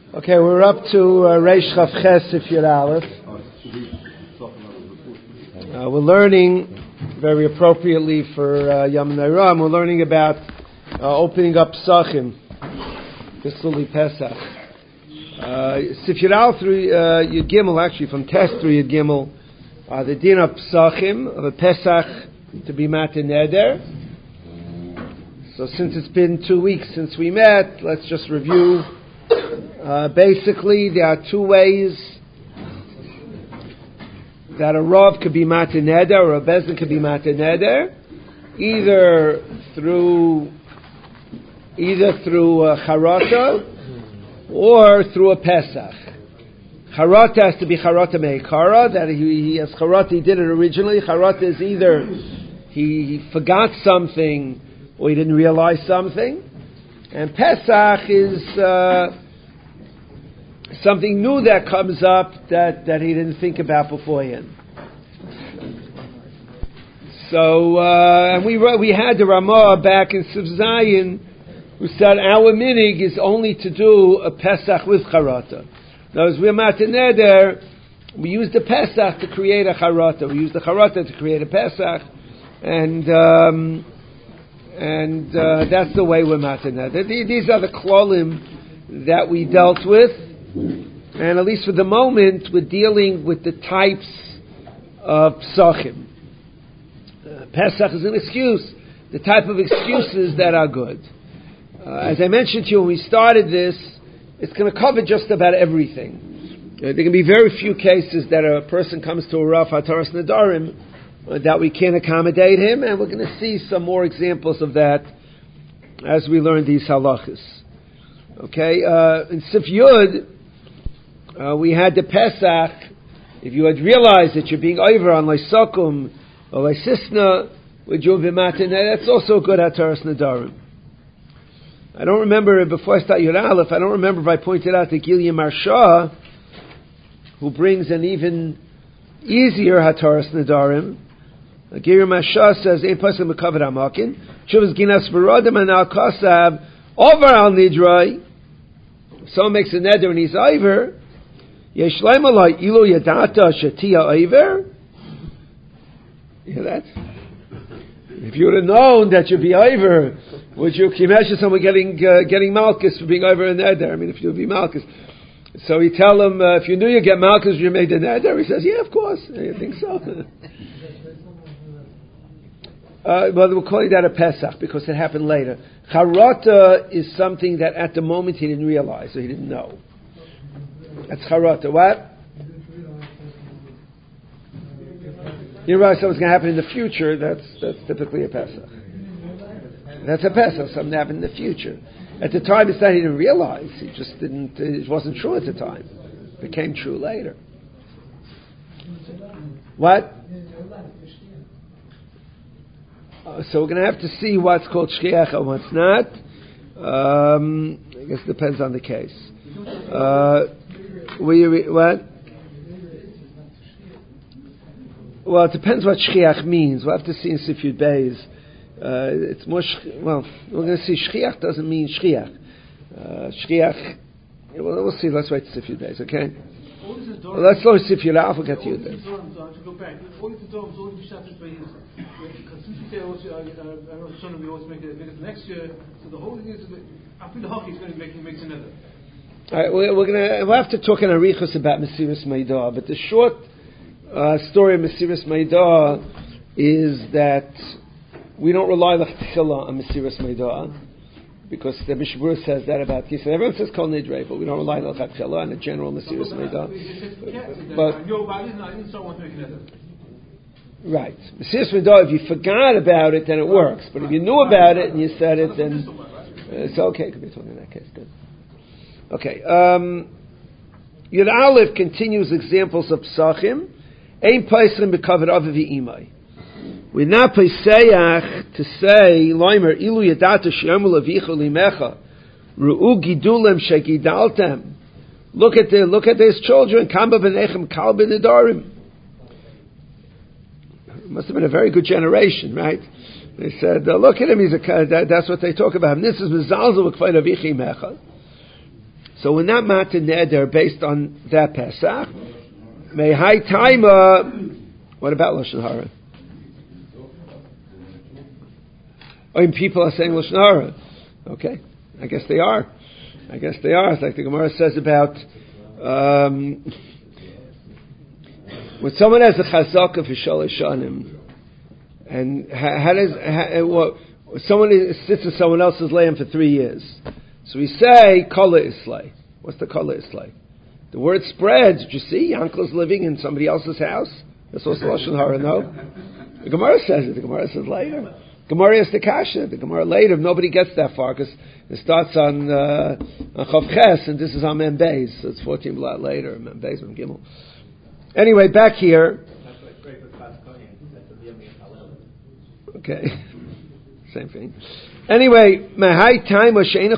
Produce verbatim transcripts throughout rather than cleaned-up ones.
Okay, we're up to uh, Reish Chaf Ches Sifyud Aleph. Uh, we're learning very appropriately for uh, Yom Nairam. We're learning about uh, opening up Psachim, Kisuli Pesach. Uh, Sifyud Aleph through uh, Yud Gimel, actually from Test through Yud Gimel, uh, the din of Psachim of a Pesach to be Matan Neder. So since it's been two weeks since we met, let's just review. Uh, basically, there are two ways that a Rav could be Matan Neder or a Bezdin could be Matan Neder, either through either through uh, Charata or through a Pesach. Charata has to be Charata Meikara, that he, he has Charata, he did it originally. Charata is either he, he forgot something or he didn't realize something. And Pesach is uh, something new that comes up that, that he didn't think about beforehand. So, uh, and we we had the Ramah back in Siv Zayin, who said our minig is only to do a Pesach with Charata. Now, as we're Matan Neder, we use the Pesach to create a Charata. We use the Charata to create a Pesach, and um, and uh, that's the way we're Matan Neder. These are the klolim that we dealt with. And at least for the moment, we're dealing with the types of psachim. Uh, Pesach is an excuse, the type of excuses that are good. Uh, as I mentioned to you when we started this, it's going to cover just about everything. Uh, there can be very few cases that a person comes to a Rav HaTaras Nedarim uh, that we can't accommodate him, and we're going to see some more examples of that as we learn these halachas. Okay, uh, in Sif Yud, Uh, we had the Pesach. If you had realized that you're being over on Lysakum or Lysisna, would you be Matan? That's also good at Taras Nadarim. I don't remember, before I start Yud Aleph, I don't remember if I pointed out that Gilya Marsha, who brings an even easier Hataras Nadarim. Gilya Marsha says, Ein Pasuk Mekavad Amakin, Shuvas Ginas V'Rodim Anal Kasav, Over Al Nidrai. Someone makes a neder and he's over. Yesh leim alai ilu yadata shetia over. Yeah, that. If you would have known that you'd be over, would you? Can you imagine someone getting uh, getting malchus for being over a neder? I mean, if you'd be malchus. So you tell him, uh, if you knew you'd get malchus, you made the neder. He says, yeah, of course. I think so. uh, well, we're calling that a Pesach because it happened later. Charata is something that at the moment he didn't realize or he didn't know. That's Charata. What? You realize something's going to happen in the future, that's that's typically a Pesach. That's a Pesach, something happened in the future. At the time, it's not he didn't realize. He just didn't, it wasn't true at the time. It became true later. What? Uh, so we're going to have to see what's called shkiach and what's not. Um, I guess it depends on the case. Uh, we, we, what? Well, it depends what shkiach means. We'll have to see in Sifyud Beis. Uh, it's more, sh- well, we're going to see shkiach doesn't mean shkiach. Uh, shkiach, well, we'll see. Let's wait to Sifyud Beis, okay? Well, let's learn Sifyud Aleph. We'll get to you then. To go back, all the dorms, all the chapters by his. Because since we say also, I know Shana, we always make it because next year, so the whole thing is, I feel the hockey is going to be making makes another. All right, we're, we're going to we'll have to talk in Arichos about Mesiras Meidah, but the short uh, story of Mesiras Meidah is that we don't rely l'chila on Mesiras Meidah because the Mishnah Berurah says that about Kislev. Everyone says Kol Nidrei, but we don't rely l'chila on a general Mesiras Meidah. But right, Mesiras Meidah, if you forgot about it, then it works. But if you knew about it and you said it, then uh, it's okay. Could be talking in that case. Good. Okay. Um, Yud Aleph continues examples of psachim. Ein paisrim b'kavod aviv v'imai. We're not paisayach to say loimer ilu yadata she'emu levicha limecha ru'u gidulem shegidaltem. Look at the look at these children. Kamba b'nechem kal b'nedarim. It must have been a very good generation, right? They said, uh, look at him. He's a that, that's what they talk about him. This is mizalzel v'kvayda v'ichi mecha. So we're not matin neder based on that Pesach. May high time. What about Lashon Hara? Oh, and people are saying Lashon Hara. Okay, I guess they are. I guess they are. It's like the Gemara says about um, when someone has a chazaka for shalosh shanim, and how, how does how, what, someone is, sits in someone else's land for three years. So we say kala islay. What's the kala islay? The word spreads. Did you see? Yankel's living in somebody else's house. That's also Lashon Hara, no? The Gemara says it. The Gemara says later. Gemara is the kasha. The Gemara later, nobody gets that far because it starts on uh, on Chav Ches and this is on Mem Beis, so it's fourteen blot later. Mem Beis, Mem Gimel. Anyway, back here. Okay, same thing. Anyway, mahai time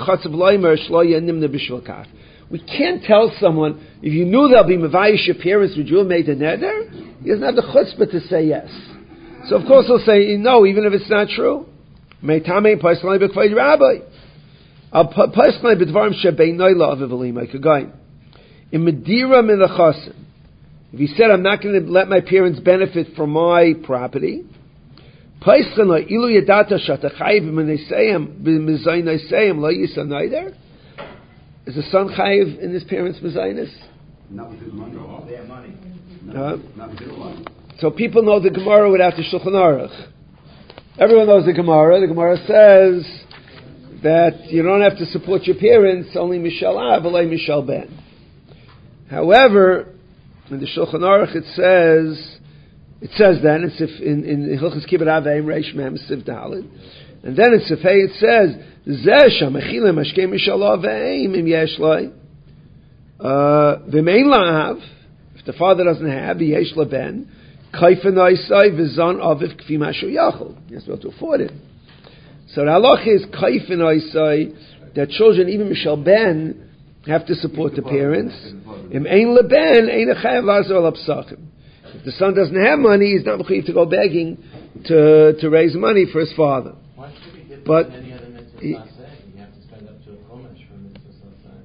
we can't tell someone if you knew there'll be mevayish appearance, would you have made a neder? He doesn't have the chutzpah to say yes. So of course he'll say no, even if it's not true. Meitame personally b'kvayid rabbi. Al personally b'dvarim shebeinoi la'aviv kagayin. In medira min achasim. If he said I'm not going to let my parents benefit from my property, personally ilu yadata shatachayiv b'meisayim b'mezaynayim lo yisanayder. Is the son chayiv in his parents' mezainis? Not with his money. Their money. Uh, Not with their money. So people know the Gemara without the Shulchan Aruch. Everyone knows the Gemara. The Gemara says that you don't have to support your parents, only Mishal Av, only Mishal Ben. However, in the Shulchan Aruch it says, it says then, it's if in in Hilchos Kibbut Aveim Reish Mem Siv Daled, and then in Sifei it says Zeh Shamachile Mashkei Mishal Aveim Im Yesh Lai V'Mein La'av. If the father doesn't have, Yesh La Ben. Kaifen Oisai V'Zon Aviv Kfi Mashu Yachol. You're supposed to afford it. So the halach is Kaifen Oisai that children, even Mishal Ben, have to support the parents. Im Ein Le Ben Ein Achayav Lazar Al Psachim. If the son doesn't have money, he's not mechuyev to go begging to to raise money for his father. Why should he get but any other mitzvah he, not saying? You have to spend up to a chumash for a mitzvah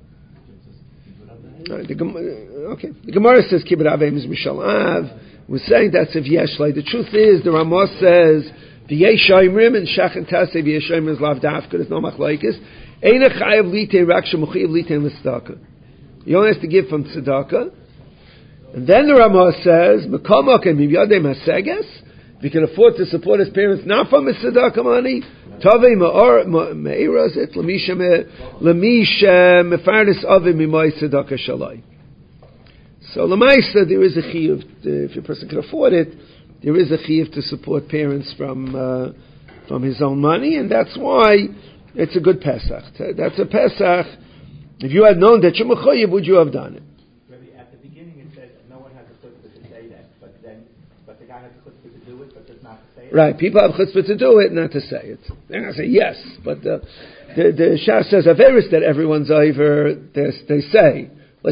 not saying. the Gemara, okay, the Gemara says Kibbut Aveim is Mishal Av. We're saying that's if Yeshlai. The truth is, the Ramah says V'yeshaymrim and Shachan Tasei V'yeshaymrim is Lav Dafka. There's no machlokes. Ein achayav litei rak shemuchayev litei l'tzedakah. You only have to give from tzedakah. And then the Ramah says, Mekomokem Yadei Maseges, if he can afford to support his parents not from his tzedakah money, Tavei Me'eraz it, L'misha Mefardes Avim Mimai Tzedakah Shalai. So L'maisa, there is a chiyuv, if a person can afford it, there is a chiyuv to support parents from uh, from his own money, and that's why it's a good Pesach. That's a Pesach. If you had known that you're mechuyev, would you have done it? At the beginning it says no one has the chutzpah to say that, but then, but the guy has the chutzpah to do it, but just not to say it. Right, people have chutzpah to do it, not to say it. They're not say yes, but uh, the the Shas says Averis that everyone's over. They, they say,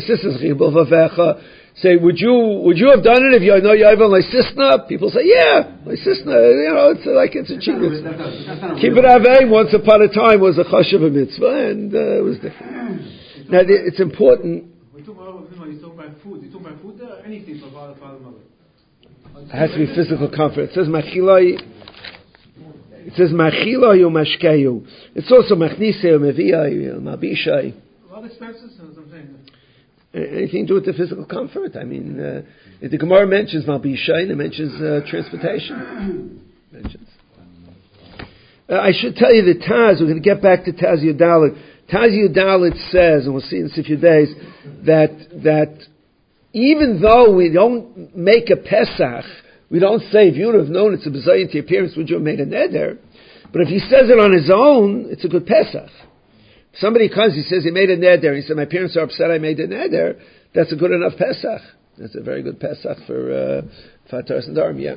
say, would you would you have done it if you know you have a Leisisna? People say, yeah, Leisisna. You know, it's like it's a cheap mitzvah. Kibbut Aveim once upon a time was a chashuv mitzvah, and uh, it was different. Now it's important. We talk about, you know, you talk about food. You talk about food, uh, anything for father, father, mother. It has to be physical comfort. It says machilai. It says machilai umashkeyu. It's also machnisei umeviyai mabishai. A lot of expenses, as I'm saying. Anything to do with the physical comfort? I mean, uh, if the Gemara mentions Malbishain, it mentions uh, transportation. mentions. Uh, I should tell you the Taz, we're going to get back to Taz Yudalit. Taz Yudalit says, and we'll see in a few days, that, that even though we don't make a Pesach, we don't say, if you would have known it's a Bezayin to your parents, would you have made a Neder? But if he says it on his own, it's a good Pesach. Somebody comes, he says he made a neder. He said, my parents are upset I made a neder. That's a good enough Pesach. That's a very good Pesach for Fatar uh, Sandarim, yeah.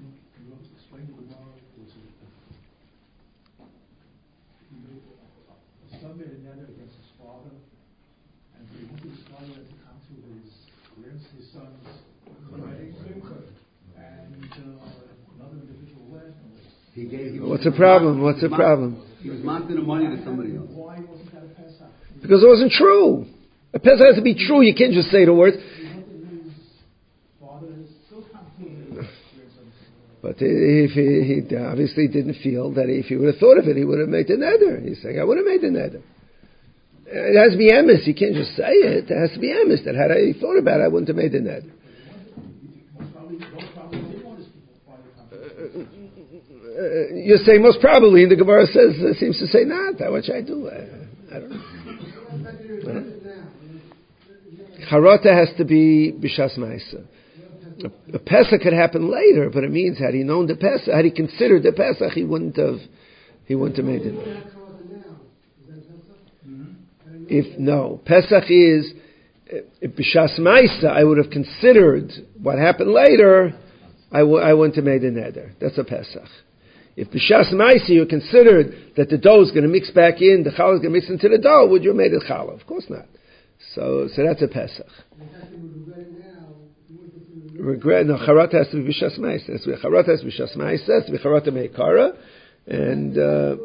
Son made a neder against his father, and he wanted his father to come to his grandson, his son's wedding, and uh, another individual went. He gave, he What's the problem? What's the problem? He was mounting the money to somebody else. Why wasn't that a Pesach? Because it wasn't true. A Pesach has to be true. You can't just say the words. But if he, he obviously didn't feel that if he would have thought of it, he would have made the neder. He's saying, I would have made the neder. It has to be emes. You can't just say it. It has to be emes. That had I thought about it, I wouldn't have made the neder. Uh, you're saying most probably, and the Gemara says, uh, seems to say not. That which I do. I, I don't know. Charata has to be b'shas ma'isa. A, a Pesach could happen later, but it means had he known the Pesach, had he considered the Pesach, he wouldn't have, he wouldn't have made it. If no, Pesach is if b'shas ma'isa, I would have considered what happened later. I, w- I wouldn't have made a neder. That's a Pesach. If b'shas ma'isa you considered that the dough is going to mix back in, the challah is going to mix into the dough, would you have made it challah? Of course not. So, so that's a Pesach. Regret, no, charata has to be b'shas ma'isa. Charata has to be b'shas ma'isa. It has to be charata me'ikara. And, uh,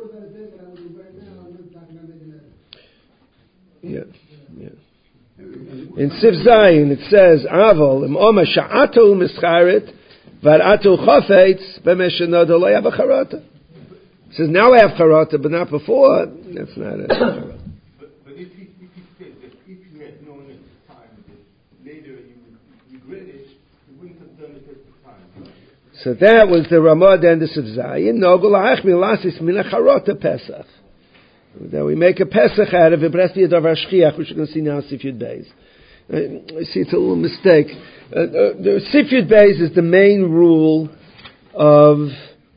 yeah, yeah. In Sif Zayin it says, Aval, im oma sha'atu mischaret, var'atu chofetz, b'meshenod lo have a charata. It says, now I have charata, but not before. That's not a charata. But, but if he, if he said that if you had known at the time that later you would regret it, you wouldn't have done it at the time. So that was the Ramah at the end of Sif Zayin. Nogul ha'achmi lasis min charata Pesach. That we make a Pesach out of it, but it has to be a davar shchiach, which you're going to see now in Sif Yud Beis. I see it's a little mistake. Uh, uh, the Sif Yud Beis is the main rule of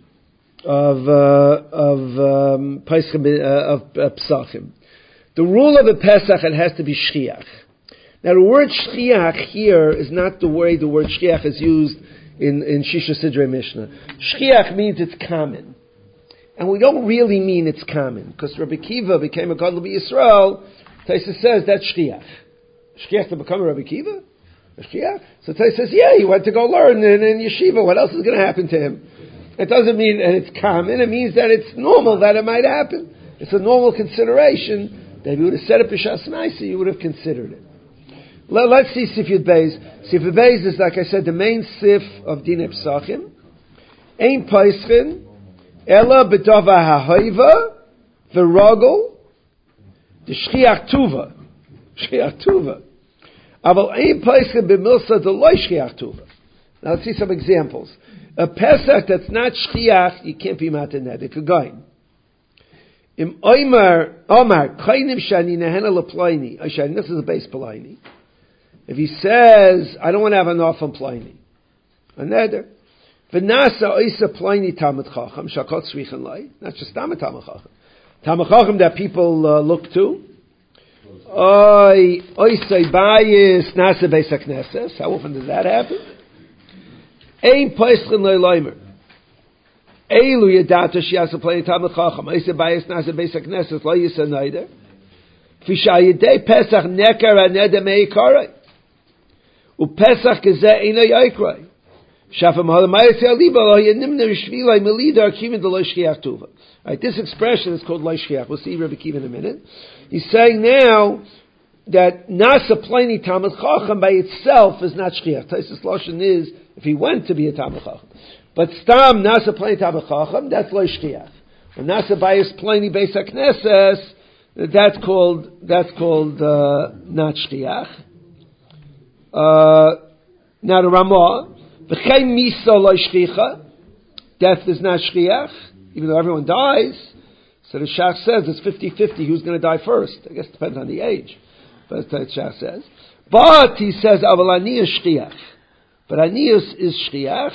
of uh, of um, Pesach, uh, of uh, Pesachim. The rule of a Pesach, it has to be shchiach. Now the word shchiach here is not the way the word shchiach is used in in Shisha Sidrei Mishnah. Shchiach means it's common. And we don't really mean it's common, because Rabbi Kiva became a Gadol B'Yisrael. Taisa says that's shchiach. Shchiach to become a Rabbi Kiva? A shchiach? So Taisa says, yeah, he went to go learn in, in yeshiva. What else is going to happen to him? It doesn't mean that it's common. It means that it's normal that it might happen. It's a normal consideration. That if you would have set up b'shas ma'isa, you would have considered it. Let, let's see Sif Yud Beis. Sif Yud Beis is, like I said, the main sif of Dinei Pesachim. Ein Peischin. Ella b'dava ha'hoiva v'rogel the shchiach tuva shchiach tuva aval ein peischin b'milsa the loy shchiach tuva. Now let's see some examples. A Pesach that's not shchiach, you can't be mataned. It could go in. Im oimer omar kainim shani nehena leploini ashani. This is a base ploini. If he says, I don't want to have enough on ploini, a neder. V'nasa oisa ploini tamid chacham shakot shvichin lai. Not just tamid tamid chacham. Tamid chacham that people uh, look to. Oy oisa bayis nasa beis hakneses. How often does that happen? Ein peischin loy loimer. Eilu yadata shiasa ploini tamid chacham. Oisa bayis nasa beis hakneses lo yisa neider. Fishayidei pesach nekar aneda meikarai. U pesach gezeh ina yaikrai. Right, this expression is called Lo Shchiach. We'll see Rabbi Kiva in a minute. He's saying now that Nasa Pliny Talmid Chacham by itself is not Shchiach. Taisus Lashon is if he went to be a Talmid Chacham. But Stam Nasa Pliny Talmid Chacham, that's Lo Shchiach. When Nasa Bayis Pliny Beis HaKnesses, that's called, that's called, uh, not Shchiach. Uh, now the Ramah, V'chein misa lo shchicha. Death is not shchiach, even though everyone dies. So the Shach says it's fifty-fifty who's going to die first. I guess it depends on the age. But the Shach says. But he says, aval aniyus shchiach. But aniyus is shchiach.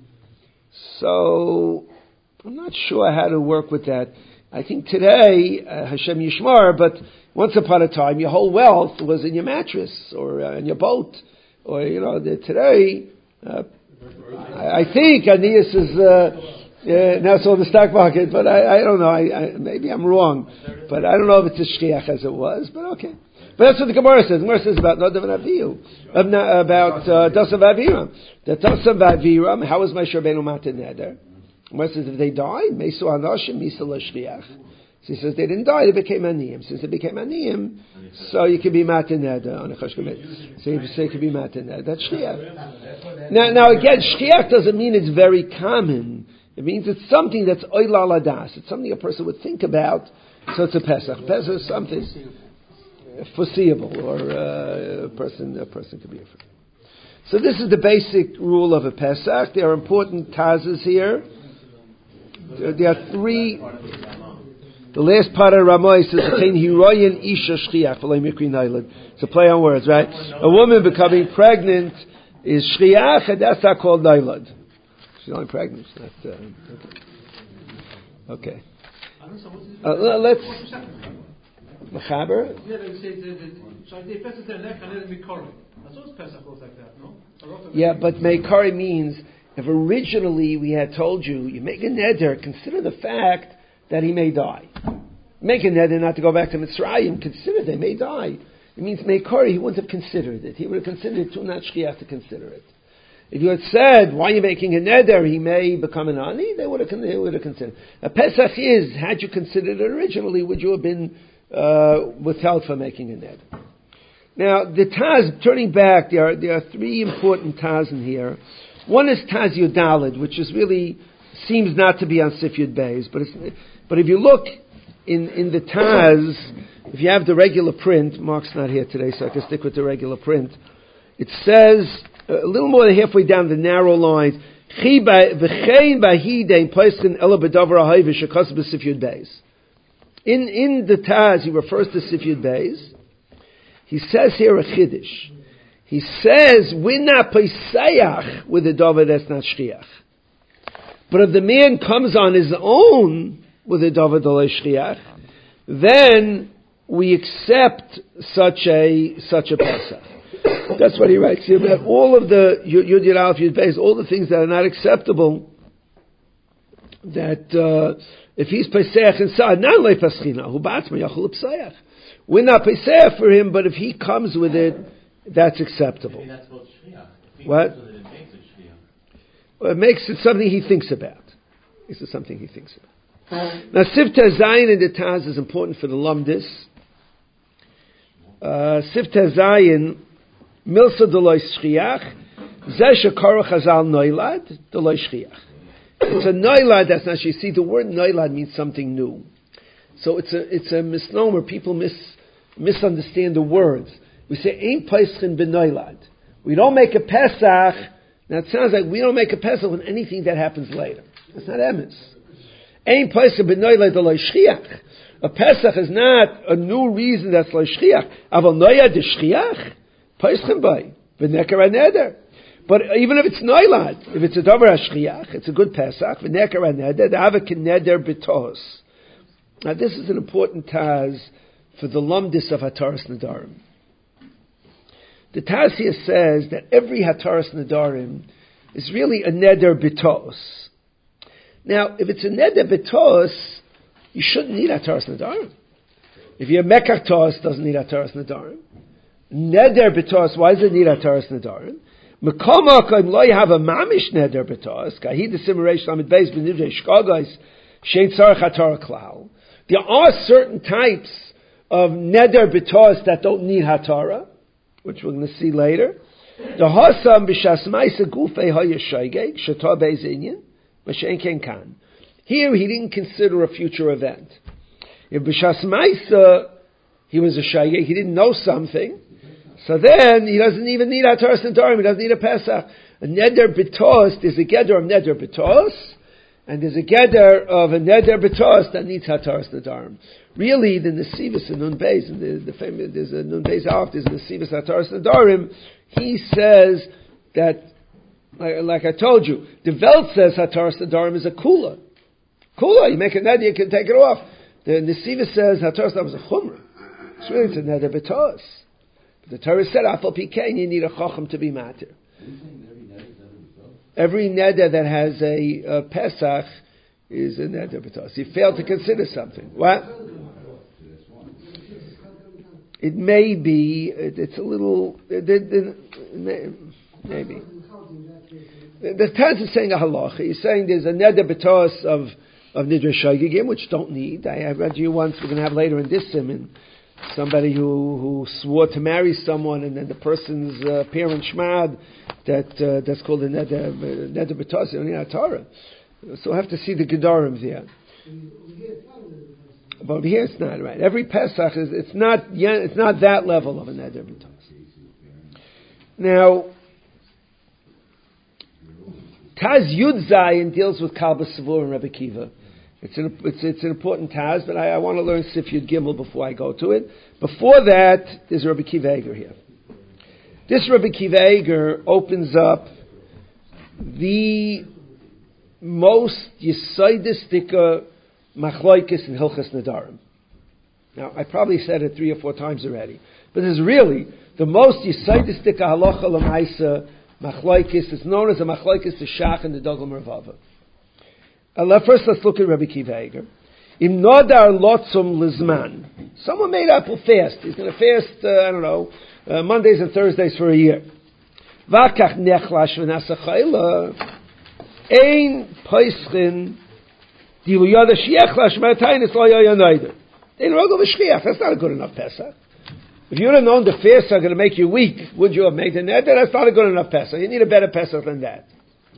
So, I'm not sure how to work with that. I think today, uh, Hashem Yishmar, but once upon a time, your whole wealth was in your mattress, or uh, in your boat. Or, you know, the, today, uh, I, I think Anias is, uh, yeah, now it's on the stock market, but I, I don't know, I, I, maybe I'm wrong. But I don't know if it's a shchiach as it was, but okay. But that's what the Gemara says. The Gemara says about Nadav and Avihu, about uh, Dasav Aviram. The Dasav Aviram, how is my Shabbeinu Matan Neder? The Gemara says if they died, Mesu Anashim, Misa L'Shchiach. So he says they didn't die; they became aniyim. Since they became aniyim, so you can be matin neder on a cheshkamet. So you say you can be matin neder. That's shchiach. Now, now again, shchiach doesn't mean it's very common. It means it's something that's oila ladas. It's something a person would think about. So it's a pesach. Pesach is something foreseeable, or uh, a person a person could be afraid. So this is the basic rule of a pesach. There are important tazes here. There, there are three. The last part of Ramoy says, it's a play on words, right? A woman becoming pregnant is shchiach, and that's not called nailad. She's only pregnant. Not, uh, okay. Uh, let's... Mechaber? Yeah, they say the Pesach there neck and let it be Kori. That's always Pesach goes like that, no? Yeah, but Meikari means, if originally we had told you, you make a neder, consider the fact that he may die. Make a neder not to go back to Mitzrayim, consider they may die. It means Meikari, he wouldn't have considered it. He would have considered it too not shchiach to consider it. If you had said, why are you making a neder, he may become an ani, they would have, they would have considered. A Pesach is, had you considered it originally, would you have been uh, withheld from making a neder? Now, the Taz, turning back, there are, there are three important Taz in here. One is Taz Yudalid, which is really, seems not to be on Sif Yud Beis, but it's, but if you look in, in the Taz, if you have the regular print, Mark's not here today, so I can stick with the regular print, it says, a little more than halfway down the narrow lines, in, in the Taz, he refers to Sif Yud Beis. He says here a chiddush. He says, we're not peisayach with a davar that's not shchiach. But if the man comes on his own with a davar that's shchiach, then we accept such a, such a pesach. That's what he writes here. About all of the Yud Yud Aleph Yud Beis, all the things that are not acceptable, that uh, if he's pesach inside, not like paschina, who batzma yachol pesach. We're not pesach for him, but if he comes with it, that's acceptable. Maybe that's called shchiach. If he What? comes with it, it makes it shchiach. Well, it makes it something he thinks about. This is something he thinks about. Now, Sifta Zayin in the Taz is important for the Lumdis. Uh, Sifta Zayin, Milsa Deloy Shchiach, Zeh Shekara Chazal Noilad, Deloy Shchiach. It's a Noilad, that's not, you see, the word Noilad means something new. So it's a, it's a misnomer. People mis, misunderstand the words. We say, Ein Peschin B'Noilad. We don't make a Pesach. Now it sounds like we don't make a Pesach with anything that happens later. That's not emes. Ein Peschin B'Noilad Deloy Shchiach. A Pesach is not a new reason that's like Shchiach. Aval Noyad de Shchiach, Peschin Bay, V'Neker HaNeder. But even if it's Noilad, if it's a Dover HaShchiach, it's a good Pesach, V'Neker HaNeder, the Avak Neder B'Tos. Now this is an important Taz for the Lumdis of Hataras Nedarim. The Taz here says that every Hataras Nedarim is really a Neder B'Tos. Now, if it's a Neder B'Tos, you shouldn't need Hataras Nedarim. If you're Mekach Tos, doesn't need Hataras Nedarim. Neder B'Tos, why does it need Hataras Nedarim? Mekomakim lo have a mamish Neder B'Tos, kahid the simulation amid beis b'nivdei shkagos shein tzarech Hatara klal. There are certain types of Neder B'Tos that don't need Hatara, which we're going to see later. The Hasam b'shas ma'isa gufei hayashayge shata be'zinyan v'shein ken kan. Here he didn't consider a future event. If b'shas ma'isa he was a shayge, he didn't know something, so then he doesn't even need Hataras Nedarim. He doesn't need a Pesach. A Neder B'Tos, there's a Geder of Neder B'Tos, and there's a Geder of a Neder B'Tos that needs Hataras Nedarim. Really, the Nesivus in Nun Beis, and the, the famous, there's a Nun Beis Alf, there's a Nesivus Hataras Nedarim, he says that, like, like I told you, the Welt says Hataras Nedarim is a Kula. Kula, you make a Neder, you can take it off. The Nesivus says Hataras Nedarim is a Chumrah. It's really it's a Neder B'Tos. The Torah said, Afal Pikein, you need a Chacham to be matir. Every neder that has a, a Pesach is a neder b'tos. You fail to consider something. What? It may be, it, it's a little, it, it, it, maybe. The Taz is saying a halacha. He's saying there's a neder b'tos of, of Nidre Shoigigim, which don't need. I, I read to you once, we're going to have later in this simon, somebody who, who swore to marry someone, and then the person's uh, parent shmad, that uh, that's called a neder neder b'tos, only a Torah. So we'll have to see the gedarim there. But here it's not right. Every Pesach is it's not it's not that level of a neder b'tos. Now, Taz Yud Zayin deals with Kal B'Savur and Rebbe Kiva. It's an, it's, it's an important Taz, but I, I want to learn Sif Yud Gimel before I go to it. Before that, there's Rebbe Kiva Eger here. This Rebbe Kiva Eger opens up the most Yisaidistic Machloikis in Hilchas Nedarim. Now, I probably said it three or four times already, but this is really the most Yisaidistic Halacha L'Maisa Machloikis. It's known as a Machloikis to Shach and the Dogel Mervava. Uh, first, let's look at Rebbe Kiva Eger. Im Nodar Lotzum Lizman. Someone made up will fast. He's going to fast, uh, I don't know, uh, Mondays and Thursdays for a year. Vakach nechlash v'nasa chayla. Ein poischin dilu yada shiechlash martainis lo yoyanayder. Ein rogel v'shchiach. That's not a good enough Pesach. If you would have known the fasts are going to make you weak, would you have made the neder? That's not a good enough Pesach. You need a better Pesach than that.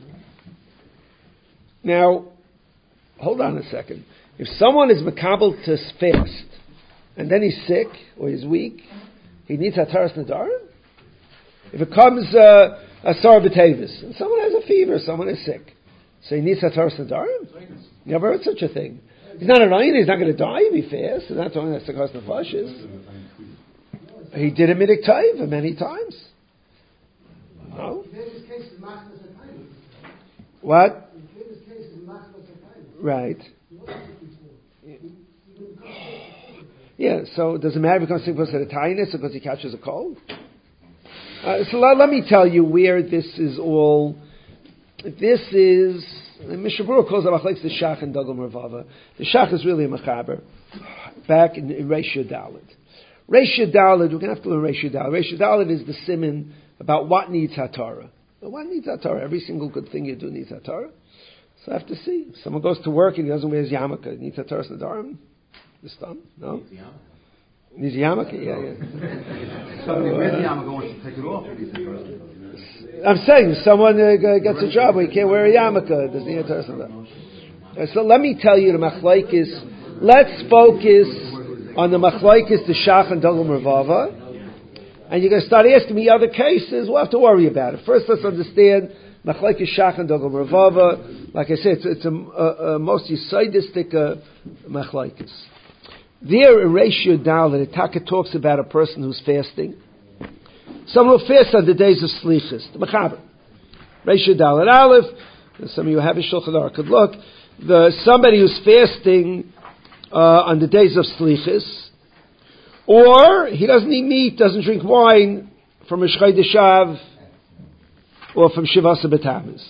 Now, hold on a second. If someone is makabel to fast, and then he's sick, or he's weak, he needs Hataras Nedarim? If it comes uh, a Sar B'Tevis, and someone has a fever, someone is sick, so he needs Hataras Nedarim? You never heard such a thing. He's not an Ayin, he's not going to die if he fasts, and that's only that's the cost of Nefashis. He did a Midik Taiva many times. No? What? Right. Yeah, so does it matter because he goes to the tinus or because he catches a cold? Uh, so let, let me tell you where this is all. This is, Mishnah Berurah calls it Machlekes the Shach and Dogel Mervava. The Shach is really a Mechaber. Back in, in Reish Dalet. Reish Dalet, we're going to have to learn Reish Dalet. Reish Dalet is the siman about what needs HaTorah. What needs HaTorah? Every single good thing you do needs HaTorah. So I have to see. If someone goes to work and he doesn't wear his yarmulke, he needs HaTorah Nedarim? This time? No? Needs yarmulke, yeah, yeah. So, where's the yarmulke going to take it off? I'm saying, someone uh, gets a job where he can't wear a yarmulke, does he need HaTorah Nedarim? Uh, so let me tell you the machlaikis. Let's focus on the machlaikis, the Shach and Dogel Mervava. And you're going to start asking me other cases, we'll have to worry about it. First, let's understand Machlekes Shach and Dogel Mervava. Like I said, it's, it's a, a, a most yisaidistic uh, Machlekes. There, in Reish Dalet, the Taka talks about a person who's fasting. Someone who fasts on the days of Slichas, the Mechaber. Reish Dalet Aleph, some of you have a Shulchan Aruch could look. The, somebody who's fasting uh, on the days of Slichas, or he doesn't eat meat, doesn't drink wine from Rosh Chodesh or from Shivasa B'Tammuz.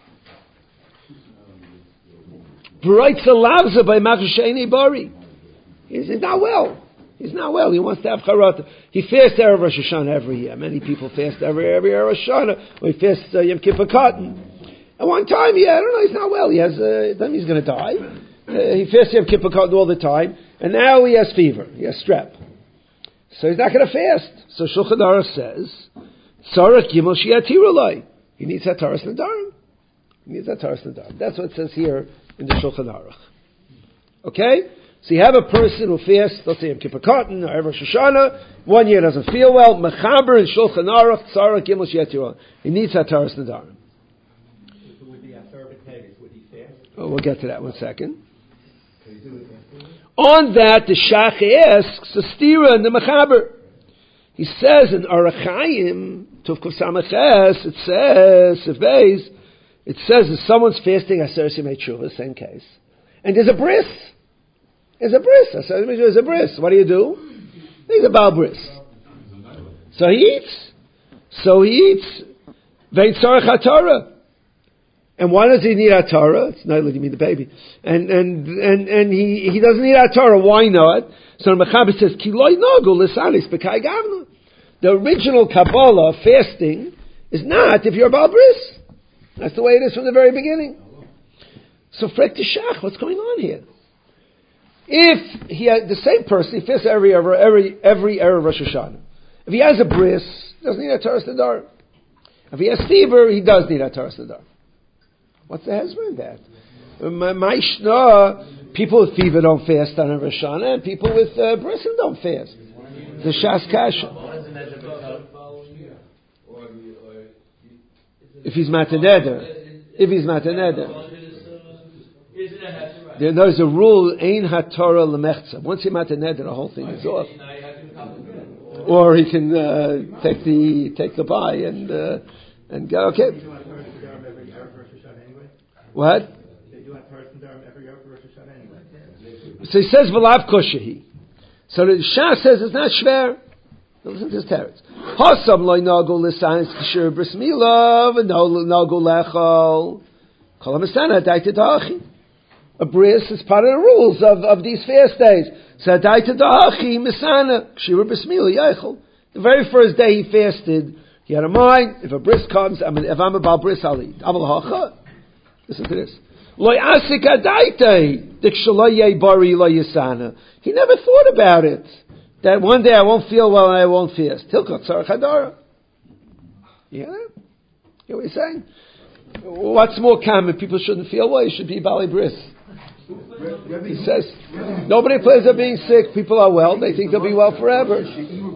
B'Raitza Lavza by Machasheni Bari. He's not well. He's not well. He wants to have Charata. He fasts Erev Rosh Hashanah every year. Many people fast every every Erev Rosh Hashanah. Or he fasts uh, Yom Kippur Cotton. At one time, yeah, I don't know, he's not well. He has, uh, then he's going to die. Uh, he fasts Yom Kippur Cotton all the time. And now he has fever. He has strep. So he's not going to fast. So Shulchan Aruch says, Tzarech Gimel Shiatirulai. He needs Hataras Nedarim. He needs Hataras Nedarim. That's what it says here in the Shulchan Aruch. Okay? So you have a person who fasts, let's say Yom Kippur Cotton or Rosh Hashanah, one year doesn't feel well, Mechaber in Shulchan Aruch, Tzarech Gimel Shiatirulai. He needs Hataras Nedarim. So would the Asar B'Tevis, would he fast? Oh, we'll get to that one second. On that, the Shach asks, a stira in the Mechaber. He says in Orach Chaim, Tuvkuf Samaches, it says, Sivbeis, it says if someone's fasting, Aser Simei Tshuva, same case. And there's a bris. There's a bris. Aser Simei Tshuva, there's a bris. What do you do? He's a Baal bris. So he eats. So he eats. Vein Tzarech HaTorah. And why does he need HaTorah? It's not like you mean the baby. And and and and he, he doesn't need HaTorah. Why not? So the Mechaber says, Ki lo yinogu l'sanis b'kai gavna. The original Kabbalah of fasting is not if you're a Baal Bris. That's the way it is from the very beginning. So frek tishach, what's going on here? If he had the same person, he fasts every every every erev Rosh Hashanah. If he has a bris, he doesn't need a Taras Nadar. If he has fever, he does need a Taras Nadar. What's the hezbollah in that? My, my shna, people with fever don't fast on a Rosh Hashanah, and people with uh, bris don't fast. The Shas Kasha. If he's mataneder, if he's mataneder. There's a rule, ein haTorah lemechza. Once you're mataneder, the whole thing is off. Or he can uh, take the take the buy and uh, and go. Okay. What? So he says v'lav koshehi. So the Shah says it's not shver. Listen to this teretz. Hasam loy nagu l'sayins k'shir bris milah v'no nagu lechol kol ha'misana daita da'achi. A bris is part of the rules of, of these fast days. So daita da'achi misana k'shir bris milah yechol. The very first day he fasted, he had a mind. If a bris comes, I mean, if I'm about bris, I'll eat. Aval hacha. Listen to this. Loy asik adaita dikshalay bari lo yisana. He never thought about it. That one day I won't feel well and I won't fast. Hilkot Tzarech Hadara. Yeah? You know what he's saying? What's more common? People shouldn't feel well. You should be Bali Bris. He says, nobody plays up being sick. People are well. They think they'll be well forever.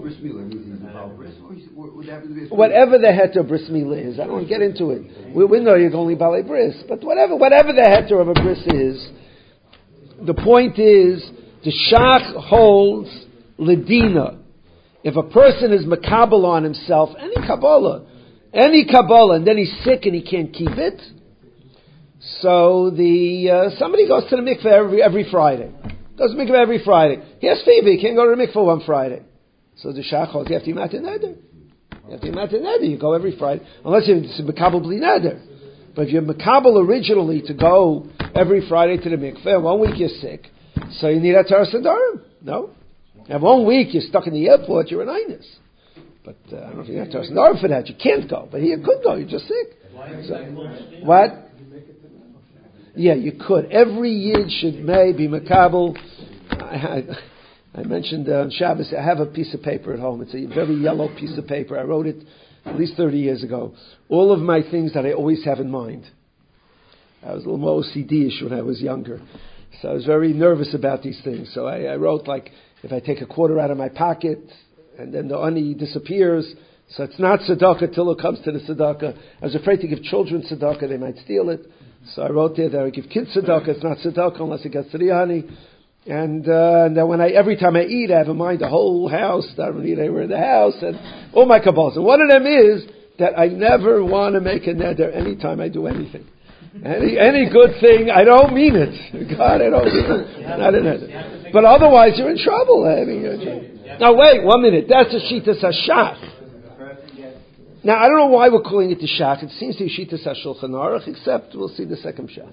Whatever the heter bris milah is, I don't want to get into it. We, we know you're only Bali Bris. But whatever, whatever the heter of a bris is, the point is, the Shach holds Ledina. If a person is makabel on himself, any Kabbalah, any Kabbalah, and then he's sick and he can't keep it, so the uh, somebody goes to the mikveh every, every Friday. Goes to the mikveh every Friday. He has fever, he can't go to the mikveh one Friday. So the Shach holds, you have to be matin neder. You have to be matin neder. You go every Friday, unless you're makabel bli neder. But if you're makabel originally to go every Friday to the mikveh, one week you're sick, so you need a Taras Nedarim. No? Now, one week you're stuck in the airport, you're an Inus. But uh, I don't know if you have to ask an for that. You can't go. But here you could go, you're just sick. So, what? Yeah, you could. Every Yid should may be makabel. I, I, I mentioned uh, on Shabbos, I have a piece of paper at home. It's a very yellow piece of paper. I wrote it at least thirty years ago. All of my things that I always have in mind. I was a little more O C D-ish when I was younger. So I was very nervous about these things. So I, I wrote like, if I take a quarter out of my pocket, and then the ani disappears, so it's not tzedakah till it comes to the tzedakah. I was afraid to give children tzedakah, they might steal it. So I wrote there that I would give kids tzedakah, it's not tzedakah unless it gets to the ani. And, uh, and then when I, every time I eat, I have in mind the whole house, I don't eat anywhere in the house, and all my kabbalas. And one of them is that I never want to make a neder anytime I do anything. Any any good thing, I don't mean it. God, I don't mean it. Not in it. But otherwise, you're in trouble. I mean, you're in trouble. Now, wait one minute. That's a Shitas HaShach. Now, I don't know why we're calling it the Shach. It seems to be Shitas HaShulchan Aruch, except we'll see the second Shach.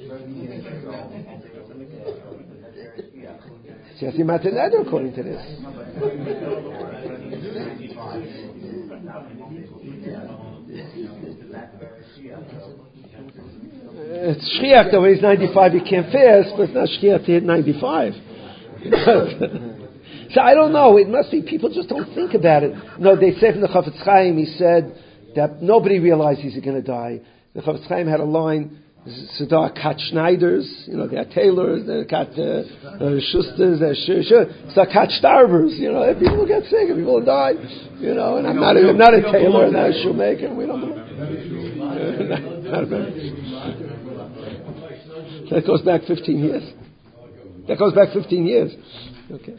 See, I see Matan Eder according to this. It's shchiach that when he's ninety-five, you can't fast, but it's not shchiach to hit ninety-five. So I don't know. It must be people just don't think about it. No, they say from the Chafetz Chaim, he said that nobody realizes he's going to die. The Chafetz Chaim had a line, Sadar kat Schneiders, you know, they are tailors, they got uh, uh, Schusters, they're sh- sh- so kat Starbers, you know, people will get sick, people will die, you know, and I'm not, I'm not a tailor, not a shoemaker, we don't know. not, not That goes back fifteen years. That goes back fifteen years. Okay.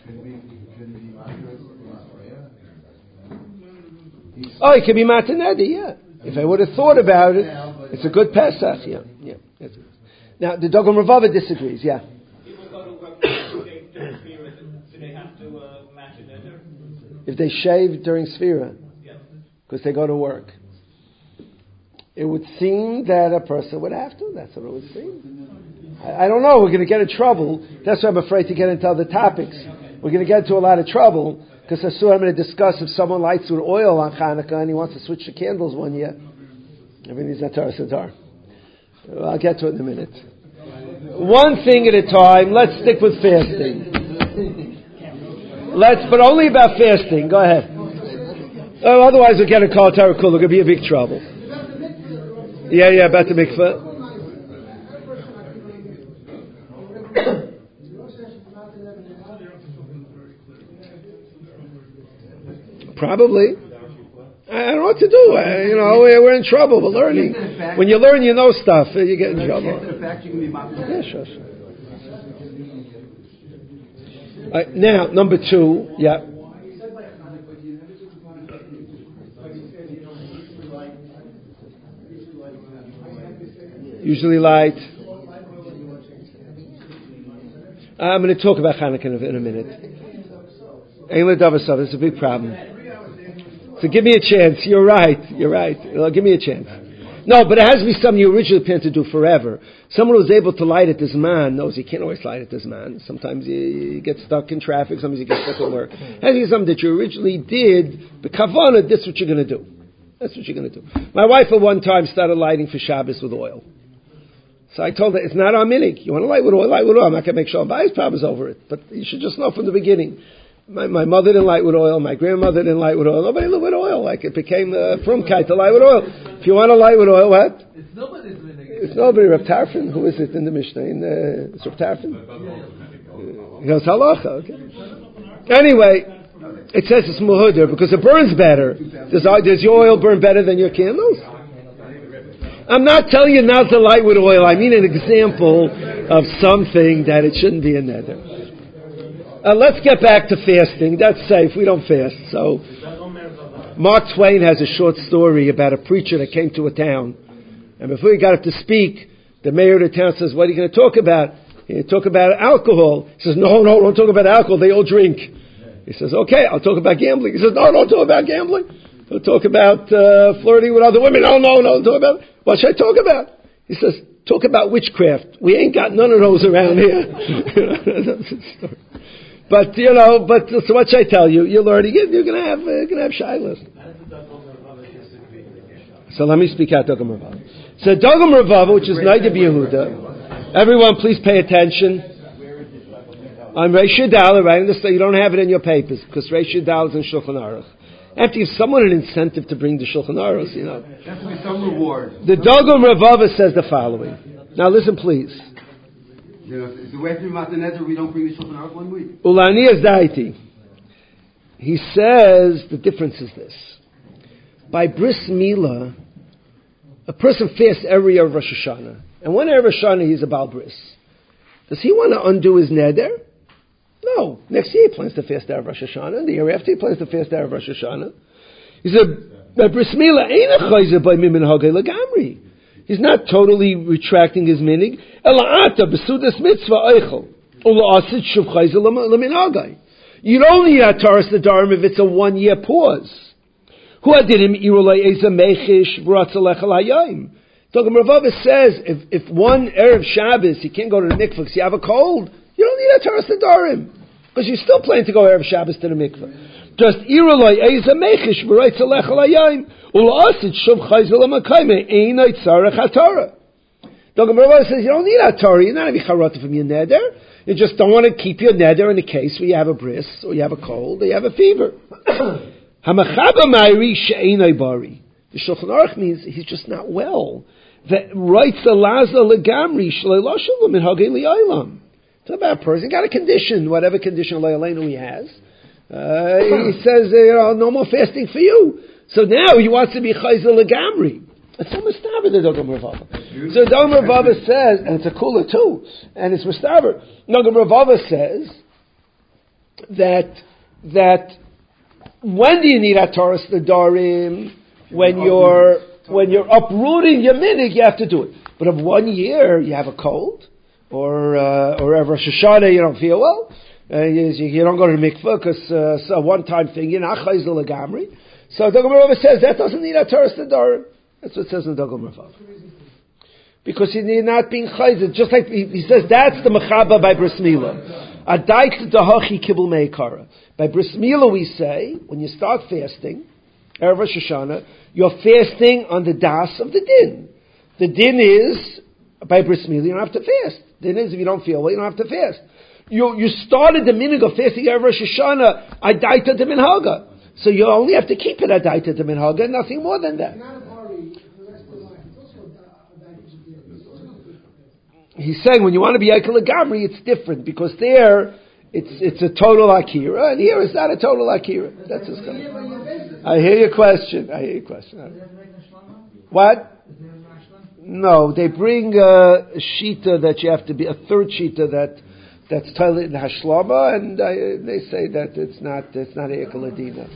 Oh, it can be Matanedi, yeah. If I would have thought about it, it's a good Pesach, yeah. yeah. Now, the Dogon Ravava disagrees, yeah. People go to work during Sphira, do they have to uh, match it in? If they shave during Sphira, because they go to work. It would seem that a person would have to. That's what it would seem. I, I don't know. We're going to get in trouble. That's why I'm afraid to get into other topics. We're going to get into a lot of trouble because I saw I'm going to discuss if someone lights with oil on Hanukkah and he wants to switch the candles one year. I mean, he's not Torah Sadar. I'll get to it in a minute. one thing at a time. Let's stick with fasting. Let's, but only about fasting. Go ahead. Oh, otherwise we'll get a call Tarakul. It's going to be a big trouble. Yeah, yeah, about the mikveh. Probably. I don't know what to do. I, you know, we're in trouble. We're learning. When you learn, you know stuff. You get in trouble. Yeah, sure, sure. Uh, now, number two. Yeah. Usually light. I'm going to talk about Hanukkah in a minute. It's a big problem. So give me a chance. You're right. You're right. Well, give me a chance. No, but it has to be something you originally planned to do forever. Someone who's able to light at this man knows he can't always light at this man. Sometimes you, you get stuck in traffic. Sometimes you get stuck at work. It has to be something that you originally did. But kavana, that's what you're going to do. That's what you're going to do. My wife at one time started lighting for Shabbos with oil. So I told her, it's not our minig. You want to light with oil, light with oil. I'm not going to make sure Bay's problems over it. But you should just know from the beginning. My, my mother didn't light with oil. My grandmother didn't light with oil. Nobody lit with oil. Like it became a frumkeit to light with oil. If you want to light with oil, what? It's nobody's minig. It's nobody. Rav Tarfon. Who is it in the Mishnah? In the, it's Rav Tarfon? Uh, he goes, halacha. Okay. Anyway, it says it's muhuder because it burns better. Does, does your oil burn better than your candles? I'm not telling you not to light with oil. I mean an example of something that it shouldn't be a neder. Uh, let's get back to fasting. That's safe. We don't fast. So, Mark Twain has a short story about a preacher that came to a town. And before he got up to speak, the mayor of the town says, what are you going to talk about? You talk about alcohol. He says, no, no, don't talk about alcohol. They all drink. He says, okay, I'll talk about gambling. He says, no, don't talk about gambling. Don't talk about uh, flirting with other women. No, no, no, don't talk about it. What should I talk about? He says, talk about witchcraft. We ain't got none of those around here. That's the story. But you know, but so what should I tell you? You're learning it. You're going to have, uh, you're going to have shilas. So let me speak out Dogam Ravava. So Dogam Ravava, which is Naida Yehuda. Everyone, please pay attention. On Reish Yudal, right? You don't have it in your papers because Reish Yudal is in Shulchan Aruch. You have to give someone an incentive to bring the Shulchan Aruch. You know, there has to be some reward. The Dogam Ravava says the following. Now listen, please. You know, it's the way through Matan Neder we don't bring the Shulchan Aruch one week. Ulani is daiti. He says the difference is this: by bris milah, a person fasts every year of Rosh Hashanah, and one year of Rosh Hashanah he's a Baal bris. Does he want to undo his neder? No. Next year he plans to fast out of Rosh Hashanah, and the year after he plans to fast out of Rosh Hashanah. He said, by bris milah ain't a chayzer by mimin hagay lagamri. He's not totally retracting his minig. Ela'ata b'sudas mitzvah eichel. Ula'asid shuv chayzer l'minagay. You don't need ataras nedarim if it's a one-year pause. Hu adidim irulei eza mechish v'ratzalech al hayayim. Dogam Ravava says if, if one Erev Shabbos you can't go to the mikvah because you have a cold, you don't need ataras nedarim because you're still planning to go Erev Shabbos to the mikvah. Just irulei eza mechish v'ratzalech al hayayim. Ula'asid shuv chayzer l'makayme einay tzarech hatara. Dogam Ravava says you don't need hatara. You're not going to be charata from your neder. You just don't want to keep your neder in the case where you have a bris, or you have a cold, or you have a fever. Hamachaba ma'iri she'einay bari. The Shulchan Aruch means he's just not well. That writes the laza legamri shleilashim min hagei li'aylam. It's about a person got a condition, whatever condition le'aleinu he has. Uh, he says, uh, you know, no more fasting for you. So now he wants to be chayzer legamri. It's a mustaber, the Dogam Ravava. So Dogam Ravava says, and it's a cooler too, and it's mustaber. Dogam Ravava says that that when do you need ataras nedarim? When you're when you're uprooting your minig, you have to do it. But of one year, you have a cold, or uh, or ever Rosh Hashanah, you don't feel well, uh, you, you don't go to the mikveh because uh, it's a one-time thing. You're not chayzer legamri. So Dogam Ravava says that doesn't need ataras nedarim. That's what it says in Dogam Ravava. Because you're not being chayzer. Just like he, he says, that's the mechaba by bris milah. Adait dahachi kibul meikara. By bris milah we say, when you start fasting, Erev Rosh Hashanah, you're fasting on the das of the din. The din is by bris milah, you don't have to fast. Then is if you don't feel well, you don't have to fast. You you started the minhag of fasting at Rosh Hashanah, adaita de minhaga. So you only have to keep it adaita de minhaga, nothing more than that. He's saying when you want to be Eichel Gamri, it's different because there it's it's a total akira, and here it's not a total akira. That's his comment. I hear your question. I hear your question. What? No, they bring a shita that you have to be a third shita that that's totally in hashlama, and I, they say that it's not it's not Eichel Adina.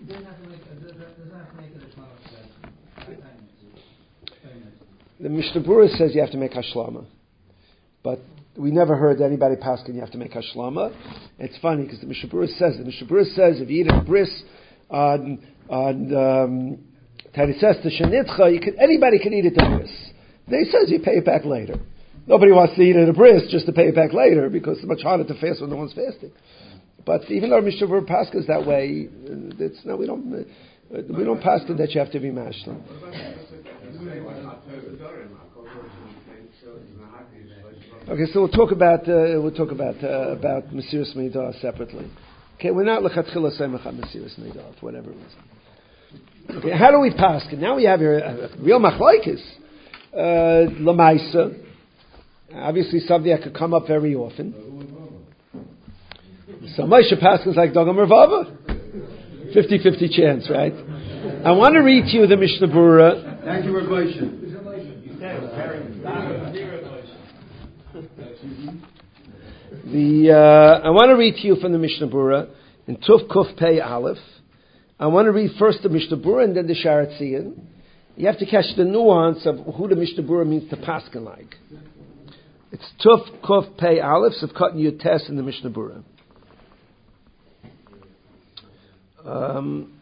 The Mishnah Berurah says you have to make hashlama. But we never heard anybody paskin you have to make hashlama. It's funny because the Mishnah Berurah says the Mishnah Berurah says if you eat a bris on on um, Tarisas to Shanitcha, you can anybody can eat it a bris. Then he says you pay it back later. Nobody wants to eat it a bris just to pay it back later because it's much harder to fast when no one's fasting. But even though Mishnah Berurah paskins that way, it's no we don't uh, we don't paskin that you have to be mashlim. Okay, so we'll talk about uh, we'll talk about uh, about Mesiras Midah separately. Okay, we're not lechatchila semach on Mesiras Midah for whatever reason. Okay, how do we pass? Now we have here a, a real machlokes uh, lamaisa. Obviously, something that could come up very often. So Moshe Paskins like Dogam Revava, fifty-fifty chance, right? I want to read to you the Mishnah Berurah. Thank you, Rav Moshe. The uh, I want to read to you from the Mishnah Berurah in Tuf Kuf Pei Aleph. I want to read first the Mishnah Berurah and then the Sharat Tzion. You have to catch the nuance of who the Mishnah Berurah means to paskin like. It's Tuf Kuf Pei Aleph of Katan Yutes in the Mishnah Berurah. Um,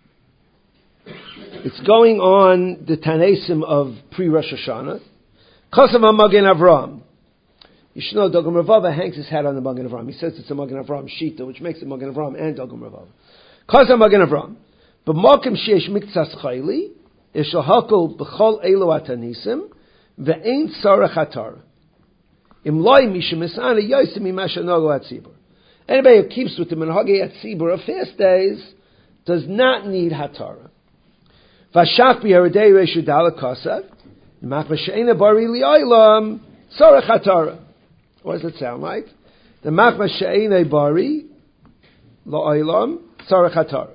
it's going on the Tanesim of pre-Rosh Hashanah. Kosav HaMagen Avram. You should know Dogam Revava hangs his hat on the Magen Avram. He says it's a Magen Avram Shita, which makes it Magen Avram and Dogam Revava. Kosav Magen Avram. But Mokim Sheish Miktsas Chayli, Yeshal Hakol B'chol Elo Atanisim, Ve'ein Tzarech Hatar. Im Loi Mishim Esana Yosim Imasha Nogo Atzibur. Anybody who keeps with the Menhagi Atzibur of fast days does not need Hatara. Vashach B'Yeredei Reshu Dala Kosav, Machma She'ena Bari Li'olam, Tzarech Hatara. What does it sound like? The Machma She'ena Bari Li'olam, Tzarech Hatara.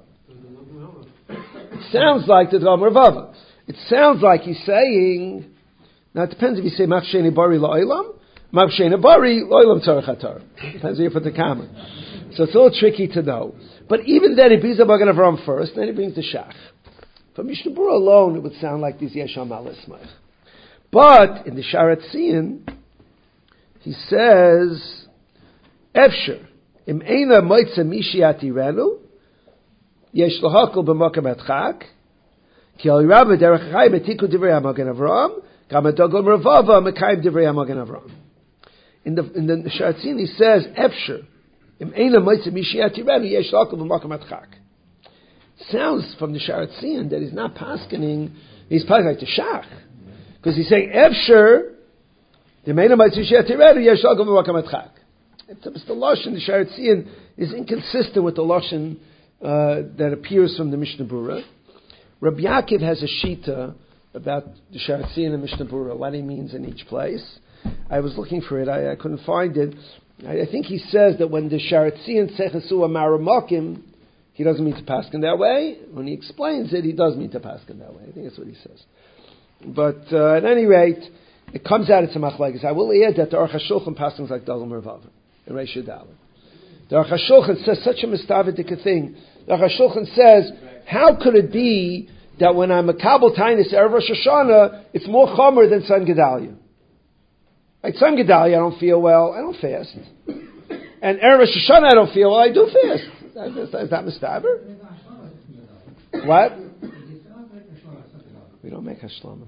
It sounds like the Dogam Revava. It sounds like he's saying, now it depends if you say Machma She'ena Bari Li'olam, Machma She'ena Bari Li'olam Tzarech Hatara. Depends where you put the comma. So it's a little tricky to know. But even then, he brings the Magen Avram first, then he brings the Shach. For Mishnah Berurah alone, it would sound like this Yesham Alismach. But in the Sharat Tzion, he says, Efsher, im eina moitze mishi atirenu, yesh lohakol b'makam etchak, ki al rabbe derech chai betiku divrei HaMagen Avram, gam adogol revava mekayim divrei HaMagen Avram. In the in the Sharat Tzion, he says, Efsher, im eina moitze mishi atirenu, yesh lohakol b'makam etchak. Sounds from the Sharat Tzion that he's not paskening, he's paskening like the Shach. Because he's saying, Efsher, the main of my Tzishat Tiredu, Yeshal Gom Vakam Etchak. It's the Lashon, the Sharat Tzion, is inconsistent with the Lashon uh, that appears from the Mishnah Berurah. Rabbi Yaakov has a Shita about the Sharat Tzion and Mishnah Berurah, what he means in each place. I was looking for it, I, I couldn't find it. I, I think he says that when the Sharat Tzion Sechesu Amaramokim, he doesn't mean to paskin that way. When he explains it, he does mean to paskin that way. I think that's what he says. But uh, at any rate, it comes out, it's a machlekes. I will add that the Aruch HaShulchan paskins like Dogam Revava in Reish Yudaleh. The Aruch HaShulchan says such a mistavidik thing. The Aruch HaShulchan says, how could it be that when I'm a Kabul Tainis Erev Rosh Hashanah, it's more chomer than Son Gedalia? Like Son Gedalia, I don't feel well, I don't fast. And Erev Rosh Hashanah, I don't feel well, I do fast. Is that mistaber? What? We don't make hashlama.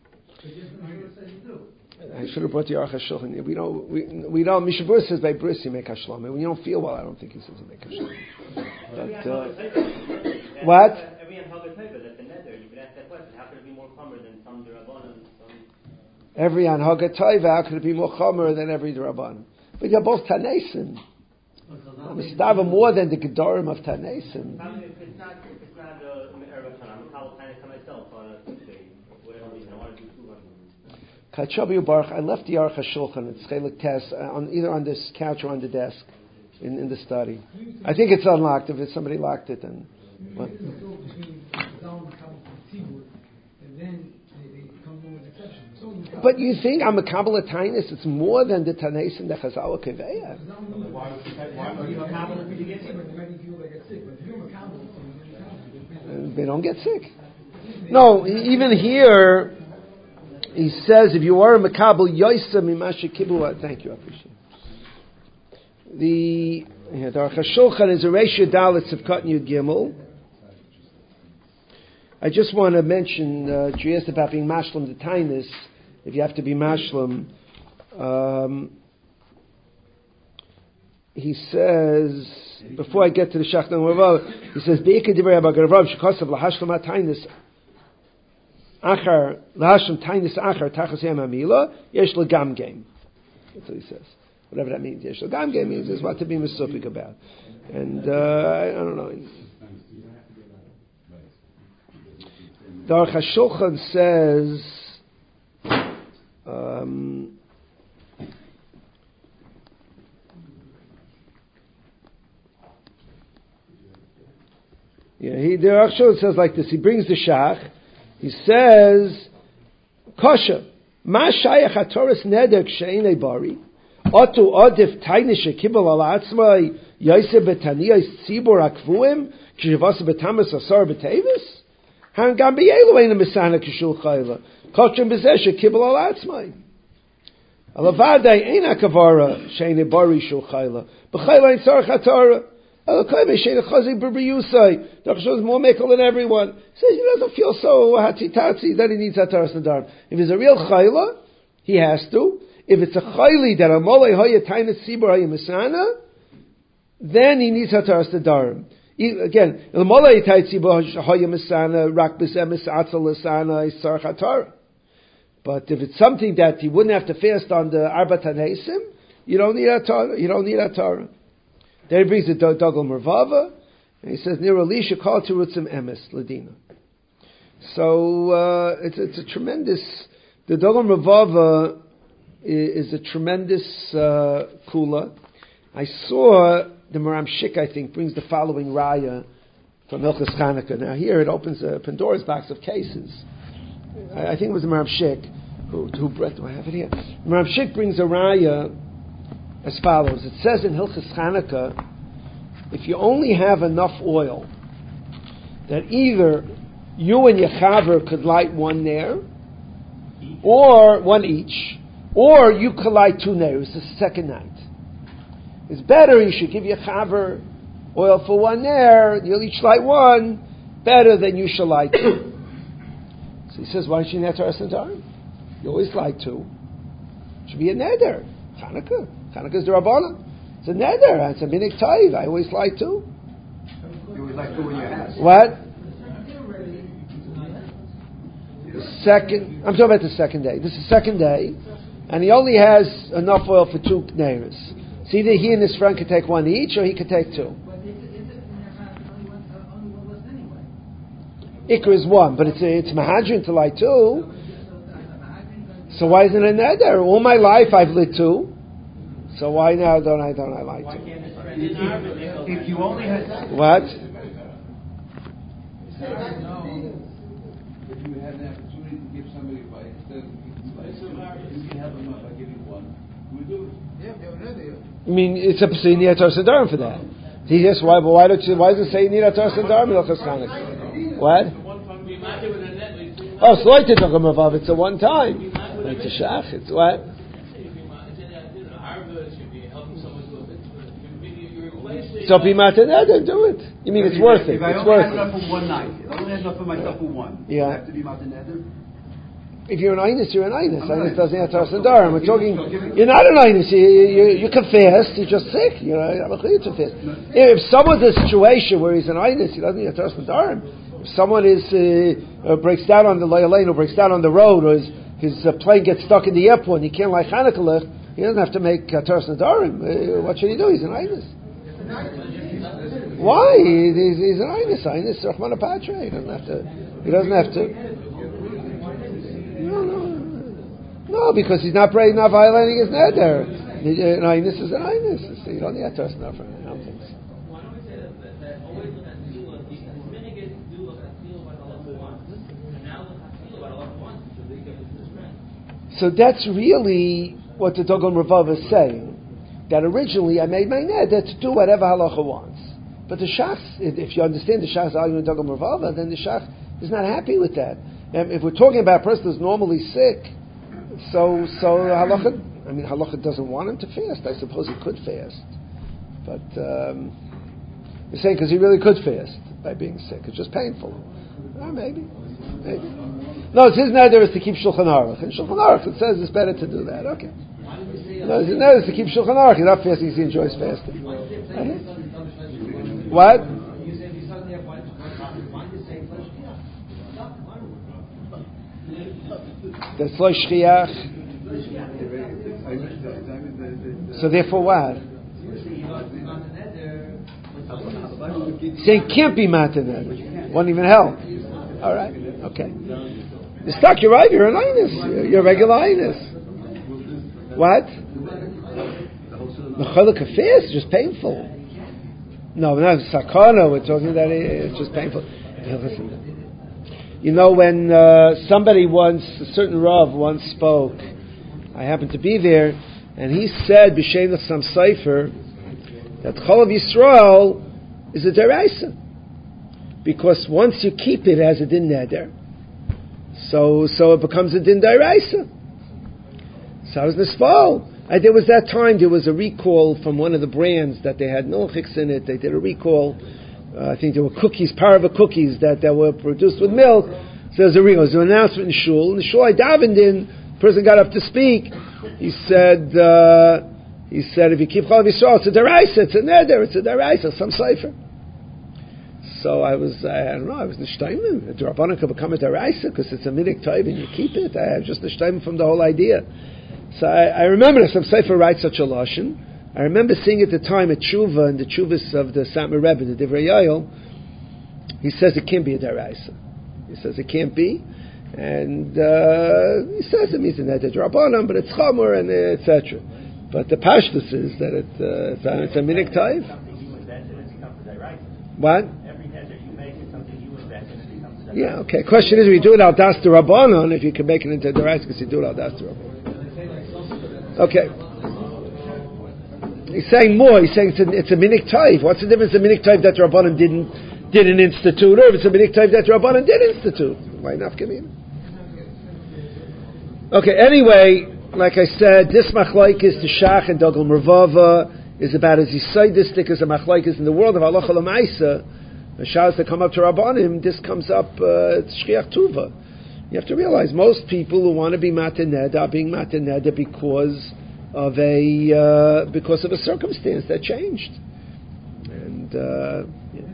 I should have brought the Aruch HaShulchan. We don't. We, we don't. Mishnah Berurah says by bris you make hashlama. When you don't feel well, I don't think he says you make hashlama. But uh, what? Every Haggadah that the nether, you can ask that question. How could it be more common than some Durabanan and some? every Anhaga Taiva, how could it be more Chomer than every Drabanan? But they're both Tanesim. Mistava more than the Gedorim of Tanesim. If it's not, if it's not a Erev Tanam, I'll kind of come myself on a Tuesday. Whatever reason, I want to do two hundred. Kachabi Baruch, I left the Aruch HaShulchan, it's Chelik Test, on, either on this couch or on the desk in, in the study. I think it's unlocked. If it's somebody locked it, then. What? But you think I'm a Kabbalah Tainus, it's more than the Tanesim the Chazal Keveya. They don't get sick. No, even here, he says, if you are a Makabal Yoisa Mimasha Kibua, thank you, I appreciate it. The yeah, the Aruch HaShulchan is a Reisha Dalet Sivkot Yud Gimel. I just want to mention, uh, you asked about being mashlam the tainus. If you have to be mashlam, um, he says, before I get to the Shachtan Rav, he says, Be'ikah divrei Abba Rav shekosav lahashlam tainus achar lahashlam tainus achar tachas yam amila yesh legam game. That's what he says. Whatever that means, yesh legam game means is what to be mesupik about. And uh, I, I don't know. The Aruch HaShulchan says, um, yeah, he, the Aruch HaShulchan says like this. He brings the Shach. He says, Kosher, Ma shayach hatoras neder k'sheinei bari, otu odif tainish ekibel al atzmai, yaise betaniyah tzibur akvuim, k'shivasa betamas asar betevis? Han gam beyelu ein mesana kishul chayla. Kotrim bezesha kibel al atzmai. Alavadai ein akavara shein bari shul chayla. B'chayla ein tzarech haTorah. Alakai shein chazik b'riyusai. Dr. Shul is more mekel than everyone. He says he doesn't feel so hatzi-tatzi that he needs hataras nadarim. If it's a real chayla, he has to. If it's a chayli that amalei haya tainas sibur haya mesana, then he needs hataras nadarim. Again, but if it's something that he wouldn't have to fast on the Arba Tanesim, you don't need a Torah. You don't need a Torah. Then he brings the Dogel Mervava, and he says, "Nir Elisha call to Rutzim Emes Ladina." So uh, it's it's a tremendous. The Dogel Mervava is, is a tremendous uh, kula. I saw. The Maram Shik, I think, brings the following raya from Hilchos Chanukah. Now here it opens a Pandora's box of cases. I, I think it was the Maram Shik who, who brought, do I have it here? The Maram Shik brings a raya as follows. It says in Hilchos Chanukah, if you only have enough oil, that either you and your chaver could light one nair, or one each, or you could light two nairs the second night. It's better you should give your chaver oil for one nair, you'll each light one, better than you shall light two. So he says, why don't you net Taras Nadarim? You always light two. It should be a neder. Chanukah. Chanukah is the Rabbanan. It's a neder. It's a minik taiv. I always light two. You always light two in your house. What? The second, I'm talking about the second day. This is the second day, and he only has enough oil for two neiros. So either he and his friend could take one each, or he could take two. Ikra is one, but it's a, it's mahadrin to light two. So why isn't it neder? All my life I've lit two. So why now don't I don't I light two? If, if you only had What? If you had an opportunity to give somebody by instead of you can help them out by giving one, we do it. I mean, it's a so you need a Torah Sadarim for that. He says, why? But why don't you? Why does it say you need a Torah Sadarim in Hilchos Chanukah? What? Oh, Sloy to Dogel Mervava. It's a one time. Like to Shach. It's what? So be mataneder, do it. You mean it's worth it? If I It's only worth had it. enough for one night, if I only had enough for myself for one, Yeah. I have to be mataneder. If you're an Einus, you're an Einus. I'm Einus not- doesn't have Torah Sadarim. We're talking. You're not an Einus. You, you, you can fast. You're just sick. You're not to fast. If someone's in a situation where he's an Einus, he doesn't need a Torah Sadarim. If someone is uh, uh, breaks down on the lane or breaks down on the road, or is, his uh, plane gets stuck in the airport and he can't like Hanukkah, he doesn't have to make uh, Teres Nadarim. Uh, what should he do? He's an Einus. Why? He, he's, he's an Einus. Einus Rachmana Patre. He doesn't have to. He doesn't have to. No, no, no, because he's not breaking, not violating his neder. An Einus is an Einus. You don't need a Teres Nadarim. I don't think so. So that's really what the Dogel Ravav is saying. That originally I made my neder to do whatever halacha wants. But the Shach, if you understand the Shach's argument with Dogel Ravav, then the Shach is not happy with that. And if we're talking about a person who's normally sick, so so halacha, I mean halacha doesn't want him to fast. I suppose he could fast. But um, you're saying because he really could fast by being sick. It's just painful. Uh, maybe. Maybe. No, it's his neder is to keep Shulchan Aruch. And Shulchan Aruch, it says it's better to do that. Okay. No, his neder is to keep Shulchan Aruch. He's not fasting, he enjoys fasting. Uh-huh. What? That's lo shchiach. So therefore what? Saying can't be matan neder. Won't even help. All right. Okay. You're stuck. You're right. You're an Einus. You're, you're a regular Einus. What? The chaluk of fast is just painful. No, not sakana. We're talking that it's just painful. Listen. You know, when uh, somebody once, a certain Rav once spoke, I happened to be there, and he said, b'shem some sefer, that Chol of Yisrael is a deraisa. Because once you keep it as a din neder, so so it becomes a din deraisa. So I was nisfal. I, there was that time, there was a recall from one of the brands that they had milchiks in it. They did a recall. Uh, I think there were cookies, parava cookies that, that were produced with milk. So there was a recall. There was an announcement in shul. In the shul I davened in, the person got up to speak. He said, uh, he said, if you keep Chol Yisrael, it's a deraisa, it's a neder, it's a deraisa, some cipher. So I was, I don't know, I was nishtayim. The Rabbanan could become a deraisa because it's a minik toiv and you keep it. I was just nishtayim from the whole idea. So I, I remember some sefer writes such a lashon. I remember seeing at the time a tshuva in the tshuvas of the Satmar Rebbe, the Divrei Yoel. He says it can't be a deraisa. He says it can't be, and uh, he says it means that it's Rabbanan, but it's chamor and et cetera. But the pashtus is that it, uh, it's a, it's a minik taiv. What? Yeah, okay. Question is, if you do it al das to Rabbanan, if you can make it into deraisa, because you do it al das to Rabbanan. Okay. He's saying more. He's saying it's a, it's a minik taiv. What's the difference? A minik taiv that Rabbanan didn't didn't institute, or if it's a minik taiv that Rabbanan did institute? Why not give him? Okay. Anyway, like I said, this machlokes to Shach and Dogel Mervava is about as yisaidistic as a machlokes in the world of halacha l'maisa. The shas that come up to Rabbanim, this comes up uh, shchiach tuva. You have to realize most people who want to be matan neder are being matan neder because of a uh, because of a circumstance that changed, and uh, yeah.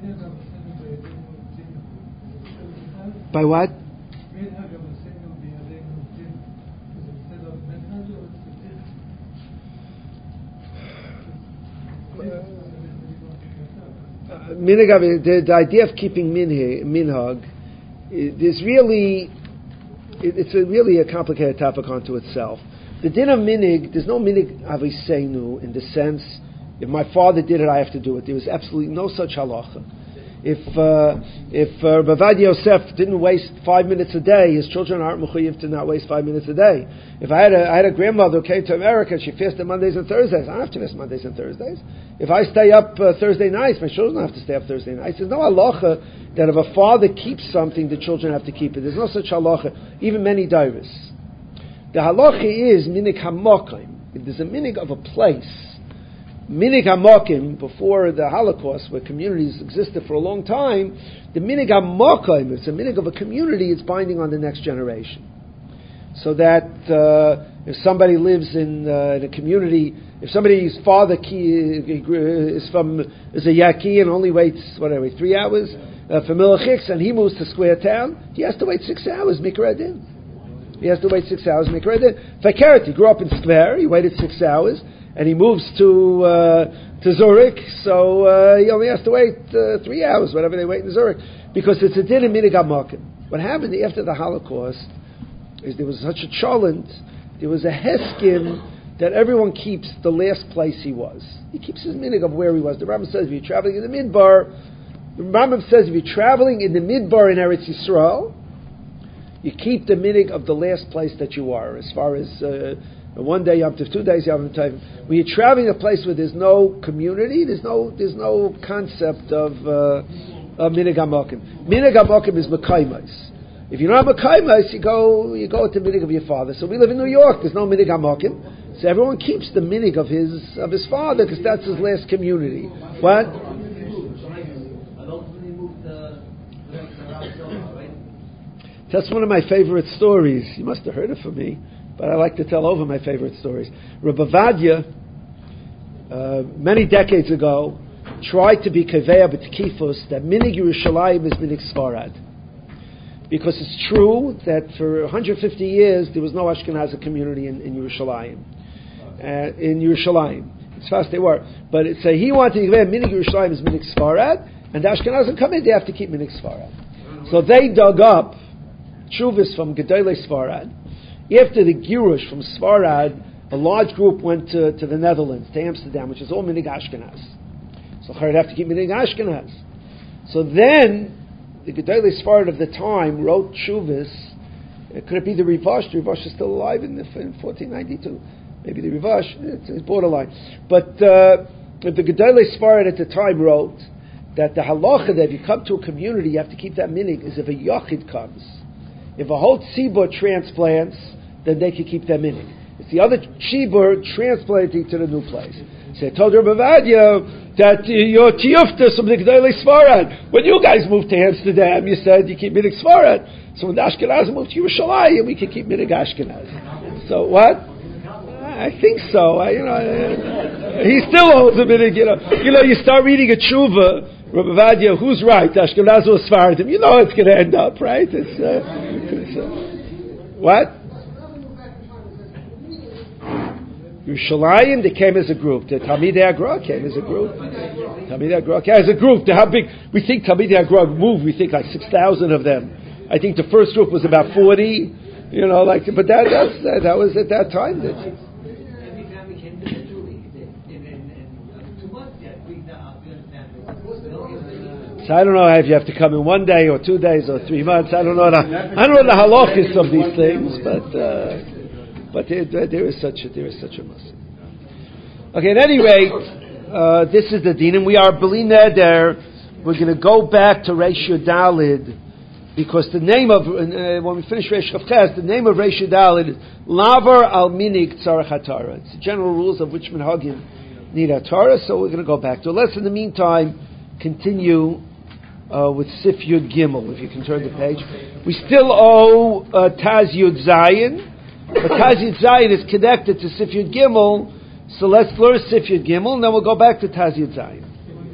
By what? Minhag, the, the idea of keeping minhag, minhag is really it, it's a really a complicated topic unto itself. The din of minig, there's no minig aviseinu in the sense, if my father did it, I have to do it. There was absolutely no such halacha. If uh, if uh, Bavad Yosef didn't waste five minutes a day, his children aren't mechuyev to not waste five minutes a day. If I had a I had a grandmother who came to America, she fasted Mondays and Thursdays. I don't have to fast Mondays and Thursdays. If I stay up uh, Thursday nights, my children don't have to stay up Thursday nights. There's no halacha that if a father keeps something, the children have to keep it. There's no such halacha. Even many diris. The halacha is minig hamokim. There's a minig of a place. Minig hamokim, before the Holocaust, where communities existed for a long time, the minig hamokim, it's a minig of a community, it's binding on the next generation. So that uh, if somebody lives in, uh, in a community, if somebody's father is from is a yaki and only waits whatever three hours uh, for milchiks, and he moves to Square Town, he has to wait six hours mikra din. He has to wait six hours to make ready. Fakeret, he grew up in Skver, he waited six hours, and he moves to uh, to Zurich, so uh, he only has to wait uh, three hours, whatever they wait in Zurich, because it's a din in minig hamakim. What happened after the Holocaust is there was such a challenge, there was a heskim that everyone keeps the last place he was. He keeps his minig of where he was. The Rambam says if you're traveling in the Midbar, the Rambam says if you're traveling in the Midbar in Eretz Yisrael, you keep the minig of the last place that you are, as far as uh, one day Yom Tov, two days Yom Tov. When you're traveling a place where there's no community, there's no there's no concept of uh, of minig hamakim. Minig hamakim is mekaymas. If you're not mekaymas, you go you go to minig of your father. So we live in New York. There's no minig hamakim, so everyone keeps the minig of his of his father because that's his last community. What? That's one of my favorite stories. You must have heard it from me, but I like to tell over my favorite stories. Rabbi Vadia, uh, many decades ago, tried to be Kaveya B'Tkifus that Minig Yerushalayim is Minig Sfarad. Because it's true that for one hundred fifty years there was no Ashkenazi community in, in Yerushalayim. Uh, in Yerushalayim. As fast as they were. But it's, uh, he wanted to Kaveya Minig Yerushalayim is Minig Sfarad, and the Ashkenazim come in, they have to keep Minig Sfarad. So they dug up Chuvas from Gedolei Sfarad. After the Girush from Sfarad, a large group went to, to the Netherlands, to Amsterdam, which is all Minig Ashkenaz. So Chayred have to keep Minig Ashkenaz. So then, the Gedolei Sfarad of the time wrote Chuvas. Uh, could it be the Rivash? The Rivash is still alive in, the, in fourteen ninety-two. Maybe the Rivash, it's, it's borderline. But uh, the Gedolei Sfarad at the time wrote that the halacha that if you come to a community, you have to keep that minig is if a yachid comes. If a whole tzibur transplants, then they can keep them in it. If the other tzibur transplanting to the new place. So I told Rabbi Vadia that uh, your tiyuftas from the Gedolei Sfarad. When you guys moved to Amsterdam, you said you keep minig Sfarad. So when the Ashkenaz moved to Yerushalayim, we can keep minig Ashkenaz. So what? I think so. I, you know, uh, he still holds a minig. You know, you know, you start reading a tshuva. Rabbi Vadia, who's right? Ashkenaz or Sfaradim? You know it's going to end up, right? It's, uh, it's uh, what? Yerushalayim, they came as a group. The Talmidei Agra came as a group. Talmidei Agra came as a group. How big? We think Talmidei Agra moved. We think like six thousand of them. I think the first group was about forty. You know, like, but that that's, that, that was at that time. That's, So I don't know if you have to come in one day or two days or three months. I don't know. The, I don't know the halachis of these things, but uh, but there, there is such a there is such a must. Okay. At any rate, uh, this is the din, and we are b'li neder. We're going to go back to Reish Dalid because the name of uh, when we finish Reish Chavches, the name of Reish Dalid is Lavar al Minig Tzarech HaTorah. It's the general rules of which minhagim need a Torah. So we're going to go back to it. Let's in the meantime continue. Uh, with Sif Yud Gimel, if you can turn the page. We still owe uh, Taz Yud Zayin, but Taz Yud Zayin is connected to Sif Yud Gimel, so let's learn Sif Yud Gimel, and then we'll go back to Taz Yud Zayin.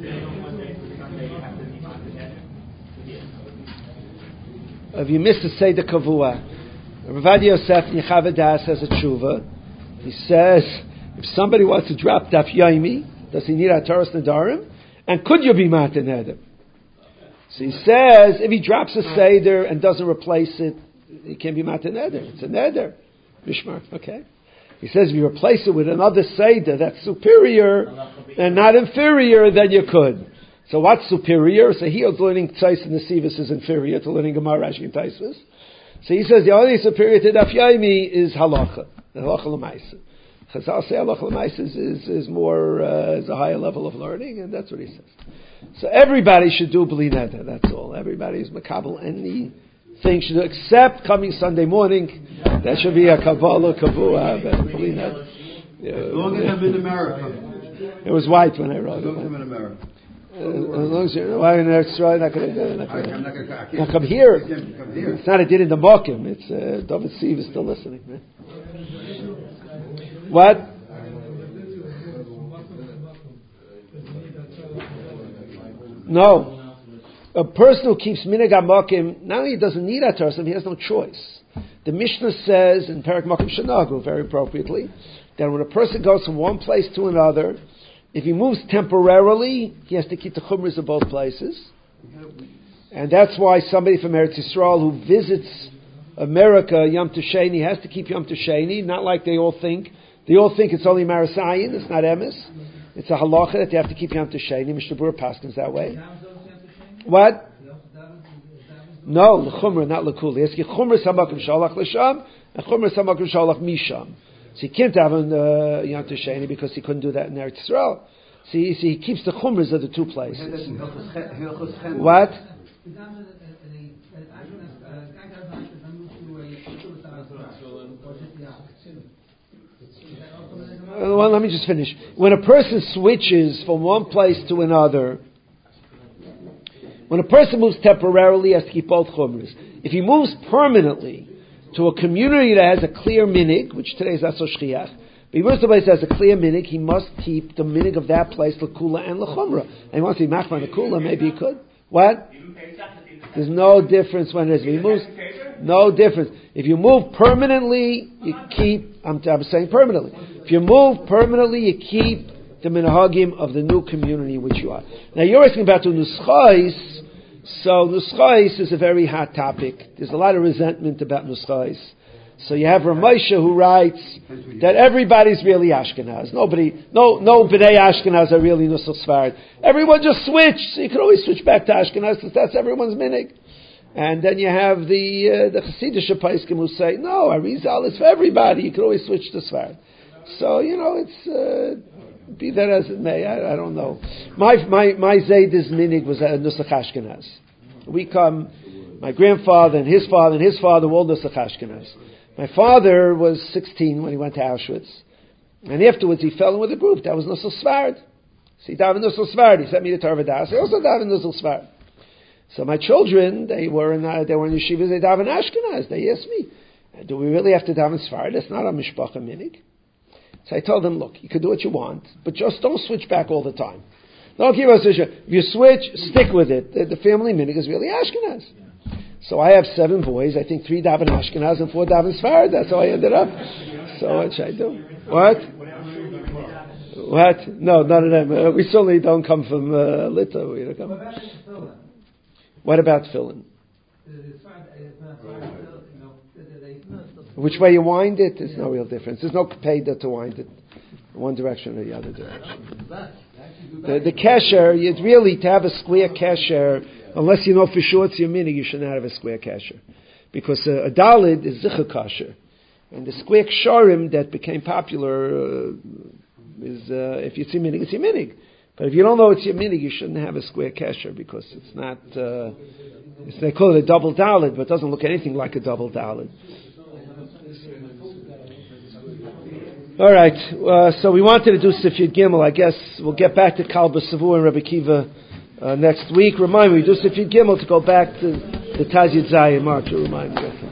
If you missed the Seder Kavua, Rav Yosef Yechavedas has a tshuva. He says, if somebody wants to drop Daf Yomi, does he need a Taras Nadarim? And could you be Matan Edem? So he says, if he drops a Seder and doesn't replace it, it can't be Matan Neder. It's a Neder. Mishmar, okay? He says, if you replace it with another Seder that's superior and not inferior, then you could. So what's superior? So he was learning Tzais and Nesivus is inferior to learning Gemara, Rashi, and Taisvus. So he says, the only superior to Daf Yomi is Halacha. The Halacha L'maisa. Chazal say Halacha L'maisa is, is, is more, uh, is a higher level of learning, and that's what he says. So everybody should do B'li Neder, that's all. Everybody is makabel anything should do, except coming Sunday morning. That should be a Kabbalah Kavua, but B'li Neder. As long as I'm in America. It was white when I wrote As long it. as I'm in America. Uh, as long as you're why in Eretz Yisrael, not going to not I'm not going to Now come here. Come here. It's not a din in the Mokim. It's uh, David Steve is still listening. Man. What? No. a person who keeps Minhag HaMakim, not only doesn't need Ataras, he has no choice. The Mishnah says in Perek Makim Shanagu, very appropriately, that when a person goes from one place to another, if he moves temporarily, he has to keep the chumras of both places. And that's why somebody from Eretz Yisrael who visits America, Yom Tisheni, has to keep Yom Tisheni, not like they all think. They all think it's only Marasayan, it's not Emes. It's a halacha that they have to keep Yom Tisheni. Mishnah Berurah paskins that way. What? No, l'chumra, not l'kuli. It's chumra samakim shalach l'sham, and chumra samakim shalach misham. So he can't have an uh, Yom Tisheni because he couldn't do that in Eretz Yisrael. So he, so he keeps the chumras of the two places. What? Uh, well, let me just finish. When a person switches from one place to another, when a person moves temporarily, he has to keep both chumras. If he moves permanently to a community that has a clear minig, which today is aso shchiach, but he moves to a place that has a clear minig, he must keep the minig of that place, l'kula and l'chumra. And he wants to be machman l'kula, maybe he could. What? There's no difference when it is. If he moves, no difference. If you move permanently, you keep, I'm, I'm saying permanently. If you move permanently, you keep the minhagim of the new community in which you are. Now you're asking about the nuschais. So nuschais is a very hot topic. There's a lot of resentment about nuschais. So you have Ramosha who writes that everybody's really Ashkenaz. Nobody, no, no B'nai Ashkenaz are really Nusach Sfarad. Everyone just switched. So you can always switch back to Ashkenaz because that's everyone's minig. And then you have the uh, the Chassidish Paiskim who say, no, Arizal is for everybody. You can always switch to Sfarad. So, you know, it's, uh, be that as it may, I, I don't know. My, my, my Zayd's minig was a Nusach Ashkenaz. We come, my grandfather and his father and his father were all Nusach Ashkenaz. My father was sixteen when he went to Auschwitz. And afterwards he fell in with a group. That was Nusach Sfarad. So he davened Nusach Sfarad. He sent me to Torah Vodaas. I also davened Nusach Sfarad. So my children, they were in, uh, they were in yeshivas, they daven Ashkenaz. They asked me, do we really have to daven Sfarad? It's not a mishpacha minig. So I told them, look, you can do what you want, but just don't switch back all the time. Don't keep us If you switch, stick with it. The, the family minig is really Ashkenaz. So I have seven boys. I think three daven Ashkenaz and four daven Sfarad. That's how I ended up. So what should I do? What? What? No, none of them. Uh, we certainly don't come from uh, Lita. We don't come. What about tefillin? Which way you wind it, there's no real difference. There's no payda to wind it one direction or the other direction. The, the kasher, you'd really, to have a square kasher, unless you know for sure it's your minig, you should not have a square kasher. Because uh, a dalid is zicha kasher. And the square ksharim that became popular uh, is, uh, if it's your minig, it's your minig. But if you don't know it's your minig, you shouldn't have a square kasher because it's not, uh, it's, they call it a double dalid, but it doesn't look anything like a double dalid. All right, uh, so we wanted to do Sif Yud Gimel. I guess we'll get back to Kal B'Savur and Rebbe Kiva uh, next week. Remind me, we do Sif Yud Gimel to go back to the Taz Yud Zayin. Mark, you remind me.